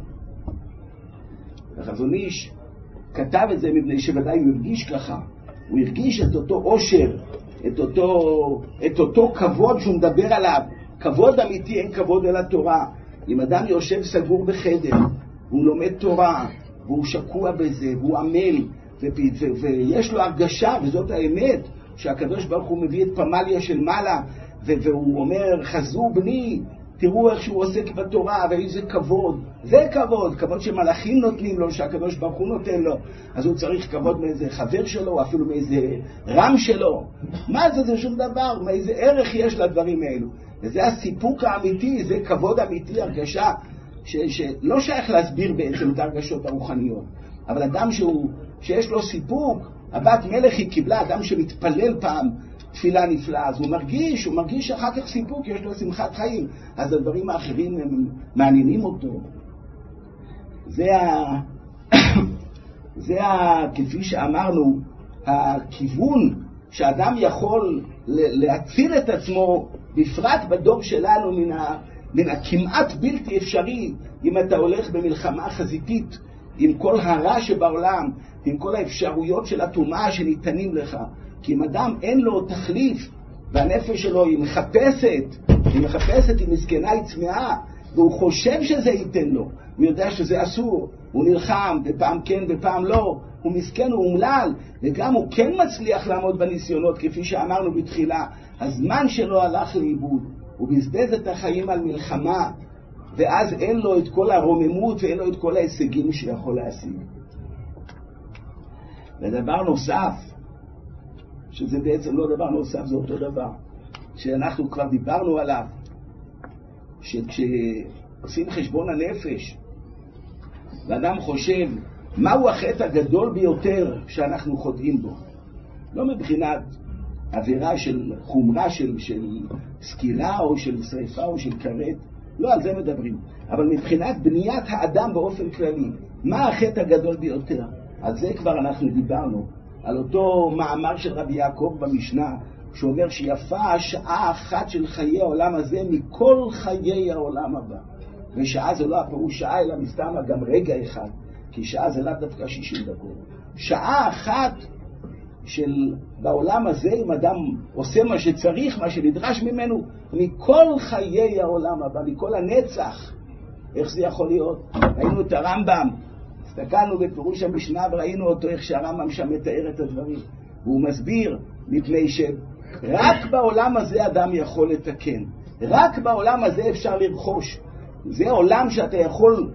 Speaker 1: החזון איש כתב את זה מפני שוודאי הוא הרגיש ככה. הוא הרגיש את אותו עושר, את אותו כבוד שהוא מדבר עליו. כבוד אמיתי, אין כבוד אל התורה. אם אדם יושב סגור בחדר, והוא לומד תורה, והוא שקוע בזה, והוא עמל, ויש לו הרגשה, וזאת האמת, שהקדוש ברוך הוא מביא את פמליה של מעלה, והוא אומר, חזו בני, תראו איך שהוא עוסק בתורה, ואיזה כבוד. זה כבוד, כבוד שמלאכים נותנים לו, שהקדוש ברוך הוא נותן לו. אז הוא צריך כבוד מאיזה חבר שלו, אפילו מאיזה רם שלו. מה זה? זה שום דבר, מאיזה ערך יש לדברים האלו. וזה הסיפוק האמיתי, זה כבוד אמיתי, הרגשה, שלא שייך להסביר בעצם את הרגשות הרוחניות. אבל אדם שיש לו סיפוק, הבת מלך היא קיבלה אדם שמתפלל פעם תפילה נפלאה, אז הוא מרגיש אחר כך סיפוק, יש לו שמחת חיים, אז הדברים האחרים הם מעניינים אותו. זה כפי שאמרנו, הכיוון שאדם יכול להציל את עצמו, בפרט בדור שלנו מן הכמעט בלתי אפשרי, אם אתה הולך במלחמה חזיתית, עם כל הרע שבעולם, עם כל האפשרויות של הטומאה שניתנים לך. כי אם אדם אין לו תחליף, והנפש שלו היא מחפשת, היא מסכנה, היא צמאה, והוא חושב שזה ייתן לו, הוא יודע שזה אסור, הוא נלחם, ופעם כן ופעם לא, הוא מסכן, הוא אומלל, וגם הוא כן מצליח לעמוד בניסיונות, כפי שאמרנו בתחילה, הזמן שלו הלך לאיבוד, הוא בזבז את החיים על מלחמה, ואז אין לו את כל הרוממות, ואין לו את כל ההישגים שיכול להשיג. ודבר נוסף, שזה בעצם לא דבר נוסף, זה אותו דבר, שאנחנו כבר דיברנו עליו, שכשעושים חשבון הנפש, ואדם חושב, מהו החטא הגדול ביותר שאנחנו חוטאים בו? לא מבחינת עבירה של חומרה של סקילה או של שריפה או של כרת, לא על זה מדברים, אבל מבחינת בניית האדם באופן כללי, מה החטא הגדול ביותר? על זה כבר אנחנו דיברנו, על אותו מאמר של רבי יעקב במשנה, שאומר שיפה שעה אחת של חיי העולם הזה מכל חיי העולם הבא. ושעה זה לא הפירוש שעה, אלא מסתם גם רגע אחד, כי שעה זה לא דווקא 60 דקות. שעה אחת בעולם הזה, אם אדם עושה מה שצריך, מה שנדרש ממנו, מכל חיי העולם הבא, מכל הנצח. איך זה יכול להיות? ראינו את הרמב"ם, הסתכלנו בפירוש המשנה וראינו אותו, איך שהרמב"ם שם מתאר את הדברים. והוא מסביר, מפני שרק בעולם הזה אדם יכול לתקן. רק בעולם הזה אפשר לרכוש. זה עולם שאתה יכול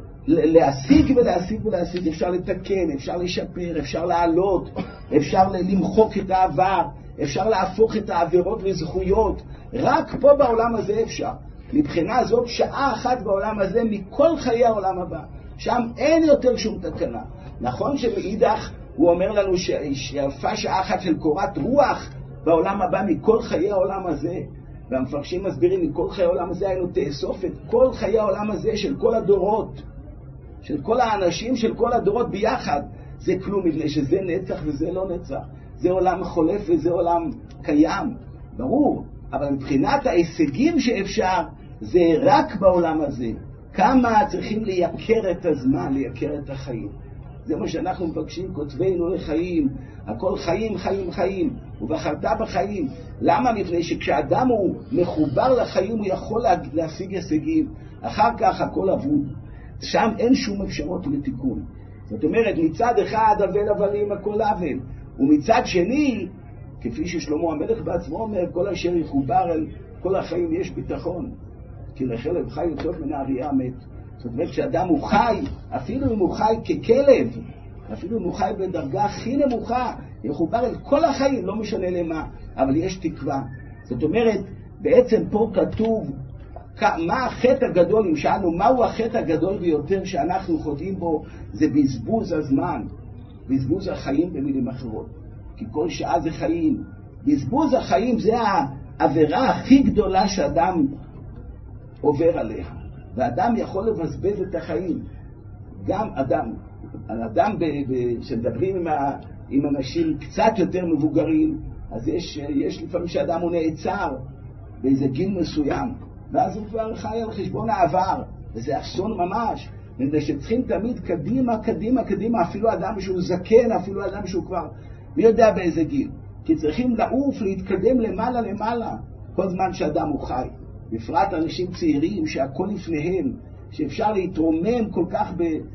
Speaker 1: להשיג ולהשיג ולהשיג, אפשר לתקן, אפשר לשפר, אפשר לעלות, אפשר למחוק את העבר, אפשר להפוך את העבירות לזכויות. רק פה בעולם הזה אפשר. מבחינה זאת, שעה אחת בעולם הזה מכל חיי העולם הבא. שם אין יותר שום תקנה. נכון שמאידך הוא אומר לנו שיפה שעה אחת של קורת רוח בעולם הבא מכל חיי העולם הזה. והמפרשים מסבירים, מכל חיי העולם הזה היינו תאסוף את כל חיי העולם הזה של כל הדורות, של כל האנשים, של כל הדורות ביחד. זה כלום, מפני שזה נצח וזה לא נצח. זה עולם חולף וזה עולם קיים, ברור. אבל מבחינת ההישגים שאפשר, זה רק בעולם הזה. כמה צריכים לייקר את הזמן, לייקר את החיים. זה מה שאנחנו מבקשים, כותבינו לחיים, הכל חיים, חיים, חיים, ובחרת בחיים. למה? מפני שכשאדם הוא מחובר לחיים, הוא יכול להשיג הישגים. אחר כך הכל אבוד. שם אין שום אפשרות לתיקון. זאת אומרת, מצד אחד אבל הבלים הכל אבל, ומצד שני, כפי ששלמה המלך בעצמו אומר, כל אשר יחובר אל כל החיים יש ביטחון. כי לחלב חי יותר מן האריה מת. זאת אומרת שאדם הוא חי, אפילו אם הוא חי ככלב, אפילו אם הוא חי בדרגה הכי נמוכה, יחובר אל כל החיים, לא משנה למה, אבל יש תקווה. זאת אומרת, בעצם פה כתוב מה החטא הגדול, אם שאלנו מהו החטא הגדול ביותר שאנחנו חוטאים בו, זה בזבוז הזמן, בזבוז החיים במילים אחרות. כי כל שעה זה חיים. בזבוז החיים זה העבירה הכי גדולה שאדם עובר עליה. ואדם יכול לבזבז את החיים. גם אדם שמדברים עם אנשים קצת יותר מבוגרים, אז יש לפעמים שאדם הוא נעצר באיזה גיל מסוים, ואז הוא כבר חי על חשבון העבר, וזה אסון ממש. מפני שצריכים תמיד קדימה, קדימה, קדימה, אפילו אדם שהוא זקן, אפילו אדם שהוא כבר מי יודע באיזה גיל. כי צריכים לעוף, להתקדם למעלה למעלה, כל זמן שאדם הוא חי. בפרט אנשים צעירים שהכל לפניהם, שאפשר להתרומם כל כך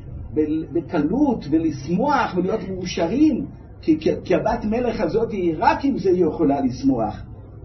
Speaker 1: בקלות ולשמוח ולהיות מאושרים, כי הבת מלך הזאת היא רק עם זה היא יכולה לשמוח.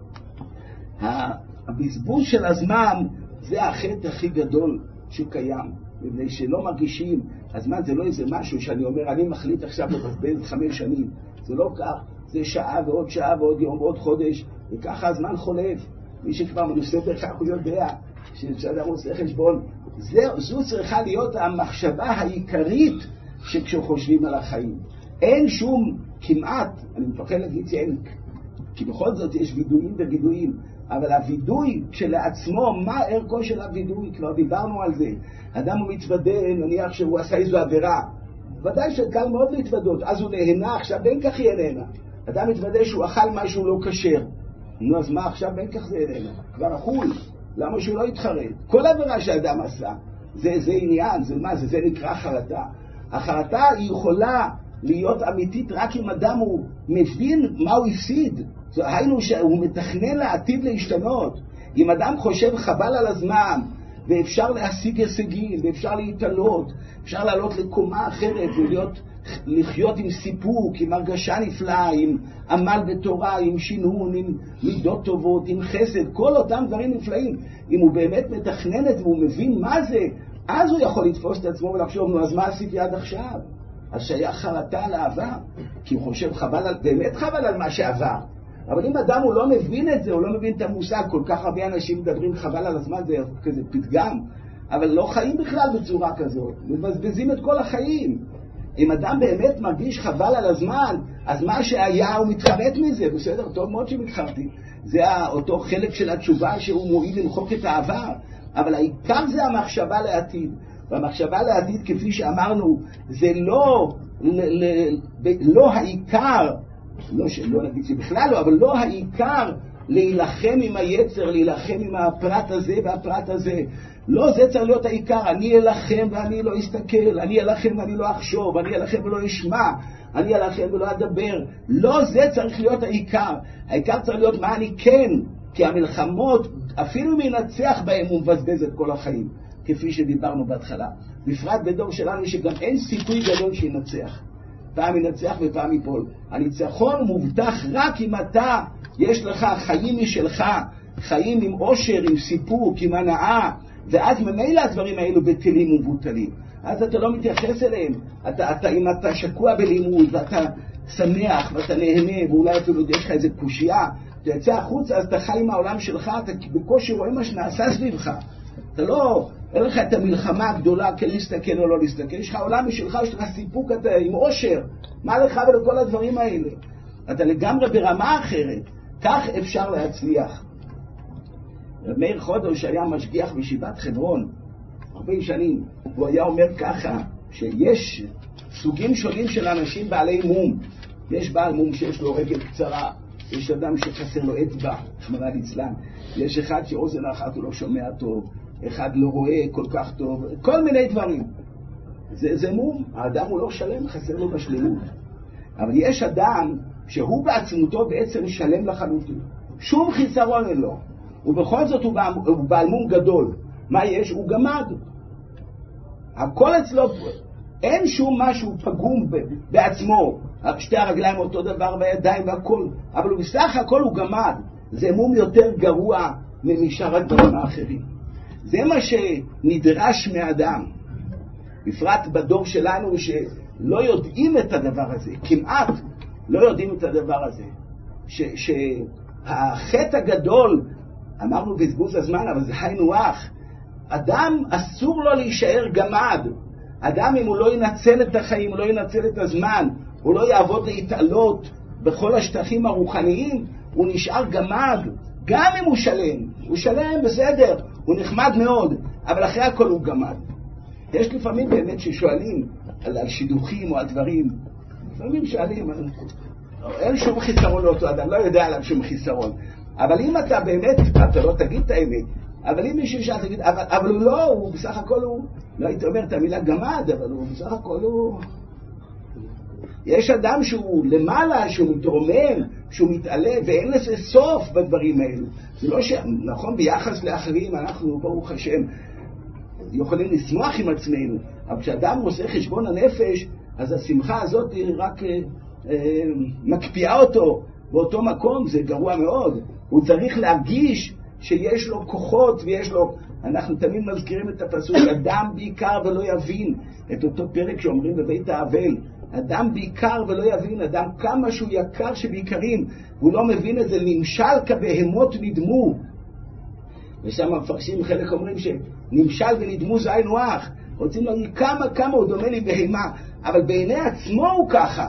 Speaker 1: הבזבוז של הזמן זה החטא הכי גדול שקיים, מפני שלא מרגישים. הזמן זה לא איזה משהו שאני אומר אני מחליט עכשיו לבזבז 5 שנים, זה לא כך, זה שעה ועוד שעה ועוד יום ועוד חודש, וככה הזמן חולף. מי שכבר מנוסה בכך הוא יודע שאדם עושה חשבון. זו צריכה להיות המחשבה העיקרית שכשחושבים על החיים. אין שום כמעט, אני מפחד להגיד כי בכל זאת יש וידויים וגידויים, אבל הוידוי כשלעצמו, מה ערכו של הוידוי? כבר דיברנו על זה. אדם הוא מתוודה, נניח שהוא עשה איזו עבירה, ודאי שקל מאוד להתוודות, אז הוא נהנה, עכשיו בין כך יהיה נהנה. אדם מתוודה שהוא אכל משהו לא כשר, נו אז מה עכשיו בין כך זה נהנה? כבר אכול, למה שהוא לא יתחרט? כל עבירה שאדם עשה, זה עניין, זה נקרא חרטה. החרטה היא יכולה להיות אמיתית רק אם אדם הוא מבין מה הוא הפסיד, היינו שהוא מתכנן לעתיד להשתנות. אם אדם חושב חבל על הזמן, ואפשר להשיג הישגים, ואפשר להתעלות, אפשר לעלות לקומה אחרת, לחיות עם סיפוק, עם הרגשה נפלאה, עם עמל בתורה, עם שינון, עם מידות טובות, עם חסד, כל אותם דברים נפלאים. אם הוא באמת מתכנן את זה והוא מבין מה זה, אז הוא יכול לתפוס את עצמו ולחשוב, נו אז מה עשיתי עד עכשיו? אז שהיה חרטה על העבר, כי הוא חושב באמת חבל על מה שעבר. אבל אם אדם הוא לא מבין את זה, הוא לא מבין את המושג, כל כך הרבה אנשים מדברים חבל על הזמן, זה כזה פתגם, אבל לא חיים בכלל בצורה כזאת, מבזבזים את כל החיים. אם אדם באמת מרגיש חבל על הזמן, אז מה שהיה הוא מתחרט מזה, בסדר, טוב מאוד שמתחרטים. זה אותו חלק של התשובה שהוא מועיל למחוק את העבר, אבל העיקר זה המחשבה לעתיד. והמחשבה לעתיד, כפי שאמרנו, זה לא העיקר, לא נגיד שבכלל לא, אבל לא העיקר להילחם עם היצר, להילחם עם הפרט הזה והפרט הזה. לא, זה צריך להיות העיקר. אני אלחם ואני לא אסתכל, אני אלחם ואני לא אחשוב, אני אלחם ולא אשמע, אני אלחם ולא אדבר. לא, זה צריך להיות העיקר. העיקר צריך להיות מה אני כן, כי המלחמות, אפילו אם ינצח בהם הוא מבזבז את כל החיים, כפי שדיברנו בהתחלה. בפרט בדור שלנו שגם אין סיכוי גדול שינצח. פעם ינצח ופעם ייפול. הניצחון מובטח רק אם אתה, יש לך חיים משלך, חיים עם עושר, עם סיפוק, עם הנאה, ואז ממילא הדברים האלו בטלים ומבוטלים. אז אתה לא מתייחס אליהם. אם אתה שקוע בלימוד ואתה שמח ואתה נהנה, ואולי אפילו יש לך איזה קושייה, אתה יצא החוץ, אז אתה חי עם העולם שלך, אתה בקושי רואה מה שנעשה סביבך. אתה לא, אין לך את המלחמה הגדולה, כן להסתכל או לא להסתכל, יש לך עולם משלך, יש לך סיפוק, אתה עם עושר, מה לך ולכל הדברים האלה? אתה לגמרי ברמה אחרת, כך אפשר להצליח. מאיר חודש היה משגיח בישיבת חברון, הרבה שנים, הוא היה אומר ככה, שיש סוגים שונים של אנשים בעלי מום. יש בעל מום שיש לו רגל קצרה, יש אדם שחסר לו אצבע, רחמנא ליצלן, יש אחד שאוזן אחת הוא לא שומע טוב, אחד לא רואה כל כך טוב, כל מיני דברים. זה מום, האדם הוא לא שלם, חסר לו בשלמות. אבל יש אדם שהוא בעצמותו בעצם שלם לחלוטין, שום חיסרון אין לו, ובכל זאת הוא בעל מום גדול. מה יש? הוא גמד. הכל אצלו, אין שום משהו פגום בעצמו, שתי הרגליים אותו דבר בידיים והכל, אבל בסך הכל הוא גמד. זה מום יותר גרוע משאר הדברים האחרים. זה מה שנדרש מאדם, בפרט בדור שלנו שלא יודעים את הדבר הזה, כמעט לא יודעים את הדבר הזה, שהחטא הגדול, אמרנו בזבוז הזמן, אבל זה היינו הך, אדם אסור לו להישאר גמד. אדם אם הוא לא ינצל את החיים, לא ינצל את הזמן, הוא לא יעבוד להתעלות בכל השטחים הרוחניים, הוא נשאר גמד. גם אם הוא שלם בסדר, הוא נחמד מאוד, אבל אחרי הכל הוא גמד. יש לפעמים באמת ששואלים על שידוכים או על דברים, לפעמים שואלים, אין שום חיסרון לאותו אדם, לא יודע עליו שום חיסרון. אבל אם אתה באמת, אתה לא תגיד את האמת, אבל אם מישהו שאתה תגיד, אבל הוא לא, הוא בסך הכל הוא, לא הייתי אומר את המילה גמד, אבל הוא בסך הכל הוא, יש אדם שהוא למעלה, שהוא מתרומם, שהוא מתעלה, ואין לזה סוף בדברים האלו. זה לא נכון, ביחס לאחרים, אנחנו, ברוך השם, יכולים לשמוח עם עצמנו, אבל כשאדם עושה חשבון הנפש, אז השמחה הזאת היא רק מקפיאה אותו באותו מקום, זה גרוע מאוד. הוא צריך להרגיש שיש לו כוחות ויש לו, אנחנו תמיד מזכירים את הפסוק, אדם בעיקר ולא יבין, את אותו פרק שאומרים בבית האבל, אדם בעיקר ולא יבין, אדם כמה שהוא יקר שבעיקרים, הוא לא מבין את זה, נמשל כבהמות נדמו. ושם המפרשים חלק אומרים שנמשל ונדמו זה היינו הך, רוצים להגיד כמה הוא דומה לי בהמה, אבל בעיני עצמו הוא ככה.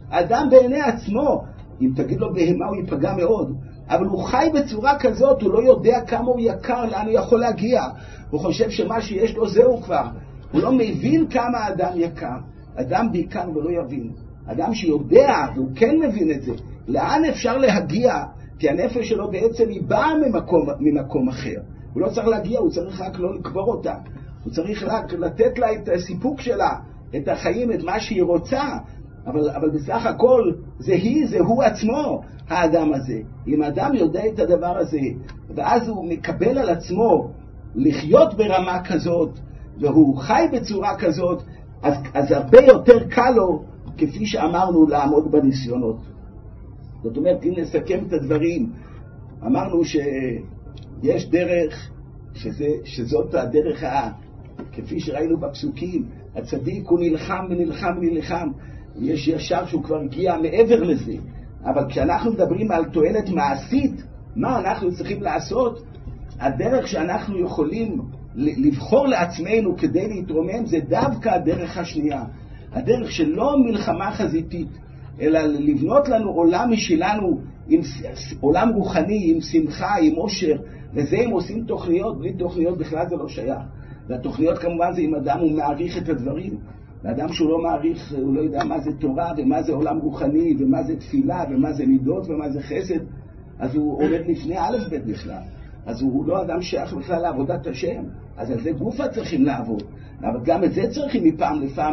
Speaker 1: האדם בעיני עצמו, אם תגיד לו בהמה הוא ייפגע מאוד, אבל הוא חי בצורה כזאת, הוא לא יודע כמה הוא יקר, לאן הוא יכול להגיע. הוא חושב שמה שיש לו זהו כבר. הוא לא מבין כמה האדם יקר. אדם בעיקר ולא יבין. אדם שיודע, והוא כן מבין את זה, לאן אפשר להגיע, כי הנפש שלו בעצם היא באה ממקום אחר. הוא לא צריך להגיע, הוא צריך רק לא לקבור אותה. הוא צריך רק לתת לה את הסיפוק שלה, את החיים, את מה שהיא רוצה. אבל בסך הכל זה הוא עצמו, האדם הזה. אם האדם יודע את הדבר הזה, ואז הוא מקבל על עצמו לחיות ברמה כזאת, והוא חי בצורה כזאת, אז הרבה יותר קל לו, כפי שאמרנו, לעמוד בניסיונות. זאת אומרת, אם נסכם את הדברים, אמרנו שיש דרך, שזאת הדרך כפי שראינו בפסוקים, הצדיק הוא נלחם ונלחם ונלחם, יש ישר שהוא כבר הגיע מעבר לזה. אבל כשאנחנו מדברים על תועלת מעשית, מה אנחנו צריכים לעשות? הדרך שאנחנו יכולים לבחור לעצמנו כדי להתרומם זה דווקא הדרך השנייה. הדרך שלא מלחמה חזיתית, אלא לבנות לנו עולם משלנו, עם עולם רוחני, עם שמחה, עם עושר, וזה אם עושים תוכניות, בלי תוכניות בכלל זה לא שייך. והתוכניות כמובן זה אם אדם הוא מעריך את הדברים. ואדם שהוא לא מעריך, הוא לא יודע מה זה תורה ומה זה עולם רוחני ומה זה תפילה ומה זה מידות ומה זה חסד, אז הוא עומד לפני א' ב' בכלל. אז הוא לא אדם שייך בכלל לעבודת השם. אז על זה גופה צריכים לעבוד. אבל גם את זה צריכים מפעם לפעם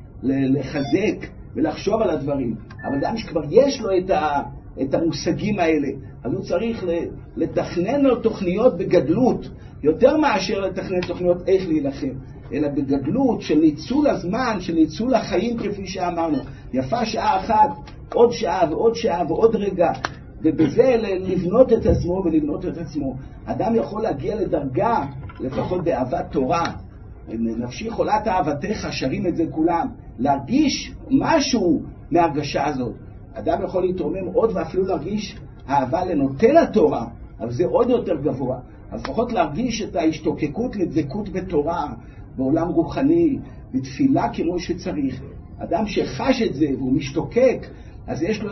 Speaker 1: לחזק ולחשוב על הדברים. אבל אדם שכבר יש לו את המושגים האלה, אז הוא צריך לתכנן לו תוכניות בגדלות, יותר מאשר לתכנן תוכניות איך להילחם, אלא בגדלות של ניצול הזמן, של ניצול החיים כפי שאמרנו. יפה שעה אחת, עוד שעה ועוד שעה ועוד רגע, ובזה לבנות את עצמו ולבנות את עצמו. אדם יכול להגיע לדרגה, לפחות באהבת תורה, נפשי חולת אהבתך, שרים את זה כולם, להרגיש משהו מהרגשה הזאת. אדם יכול להתרומם עוד ואפילו להרגיש אהבה לנותן התורה, אבל זה עוד יותר גבוה. אז לפחות להרגיש את ההשתוקקות לדבקות בתורה, בעולם רוחני, בתפילה כמו שצריך. אדם שחש את זה והוא משתוקק, אז יש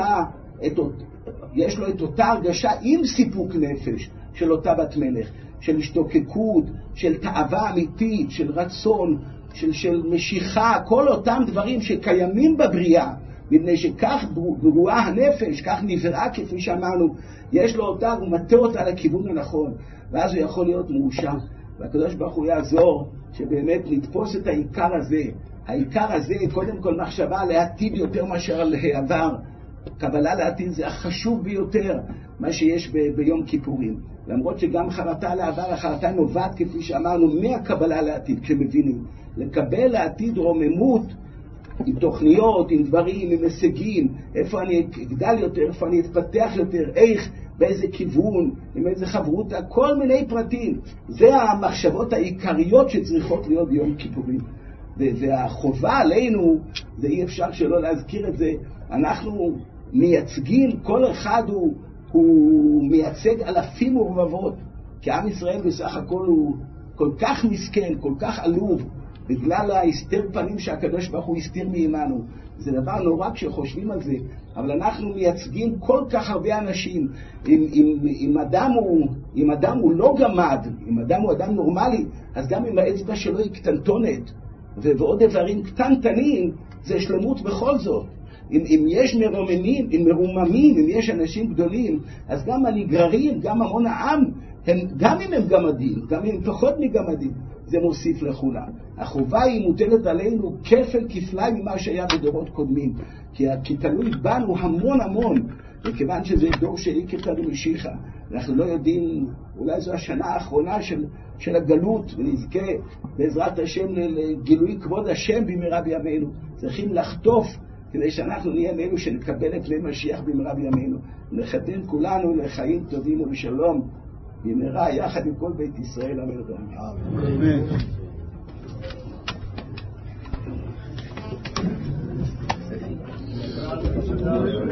Speaker 1: לו את אותה הרגשה עם סיפוק נפש של אותה בת מלך, של השתוקקות, של תאווה אמיתית, של רצון, של משיכה, כל אותם דברים שקיימים בבריאה, מפני שכך ברואה הנפש, כך נבראה כפי שאמרנו, יש לו אותה, הוא מטה אותה לכיוון הנכון, ואז הוא יכול להיות מאושר. והקדוש ברוך הוא יעזור שבאמת נתפוס את העיקר הזה. העיקר הזה, קודם כל מחשבה לעתיד יותר מאשר על העבר. קבלה לעתיד זה החשוב ביותר, מה שיש ביום כיפורים. למרות שגם חרטה לעבר, החרטה נובעת כפי שאמרנו מהקבלה לעתיד, כשמבינים. לקבל לעתיד רוממות, עם תוכניות, עם דברים, עם הישגים, איפה אני אגדל יותר, איפה אני אתפתח יותר, איך, באיזה כיוון, עם איזה חברותה, כל מיני פרטים. זה המחשבות העיקריות שצריכות להיות ביום כיפורים. והחובה עלינו, זה אי אפשר שלא להזכיר את זה, אנחנו מייצגים, כל אחד הוא מייצג אלפים ורבבות, כי עם ישראל בסך הכל הוא כל כך מסכן, כל כך עלוב, בגלל ההסתר פנים שהקדוש ברוך הוא הסתיר מעמנו. זה דבר נורא כשחושבים על זה, אבל אנחנו מייצגים כל כך הרבה אנשים. אם אדם הוא לא גמד, אם אדם הוא אדם נורמלי, אז גם אם האצבע שלו היא קטנטונת, ועוד דברים קטנטנים, זה שלמות בכל זאת. אם יש מרוממים, אם יש אנשים גדולים, אז גם הנגררים, גם המון העם, גם אם הם גמדים, גם אם הם פחות מגמדים, זה מוסיף לכולם. החובה היא מוטלת עלינו כפל כפליים ממה שהיה בדורות קודמים, כי תלוי בנו המון המון, וכיוון שזה דור שעיקר משיחה, אנחנו לא יודעים, אולי זו השנה האחרונה של הגלות, ונזכה בעזרת השם לגילוי כבוד השם במהרה בימינו. צריכים לחטוף כדי שאנחנו נהיה מאלו שנקבל את פני משיח במהרה בימינו, נחתן כולנו לחיים טובים ובשלום במהרה יחד עם כל בית ישראל. אמן.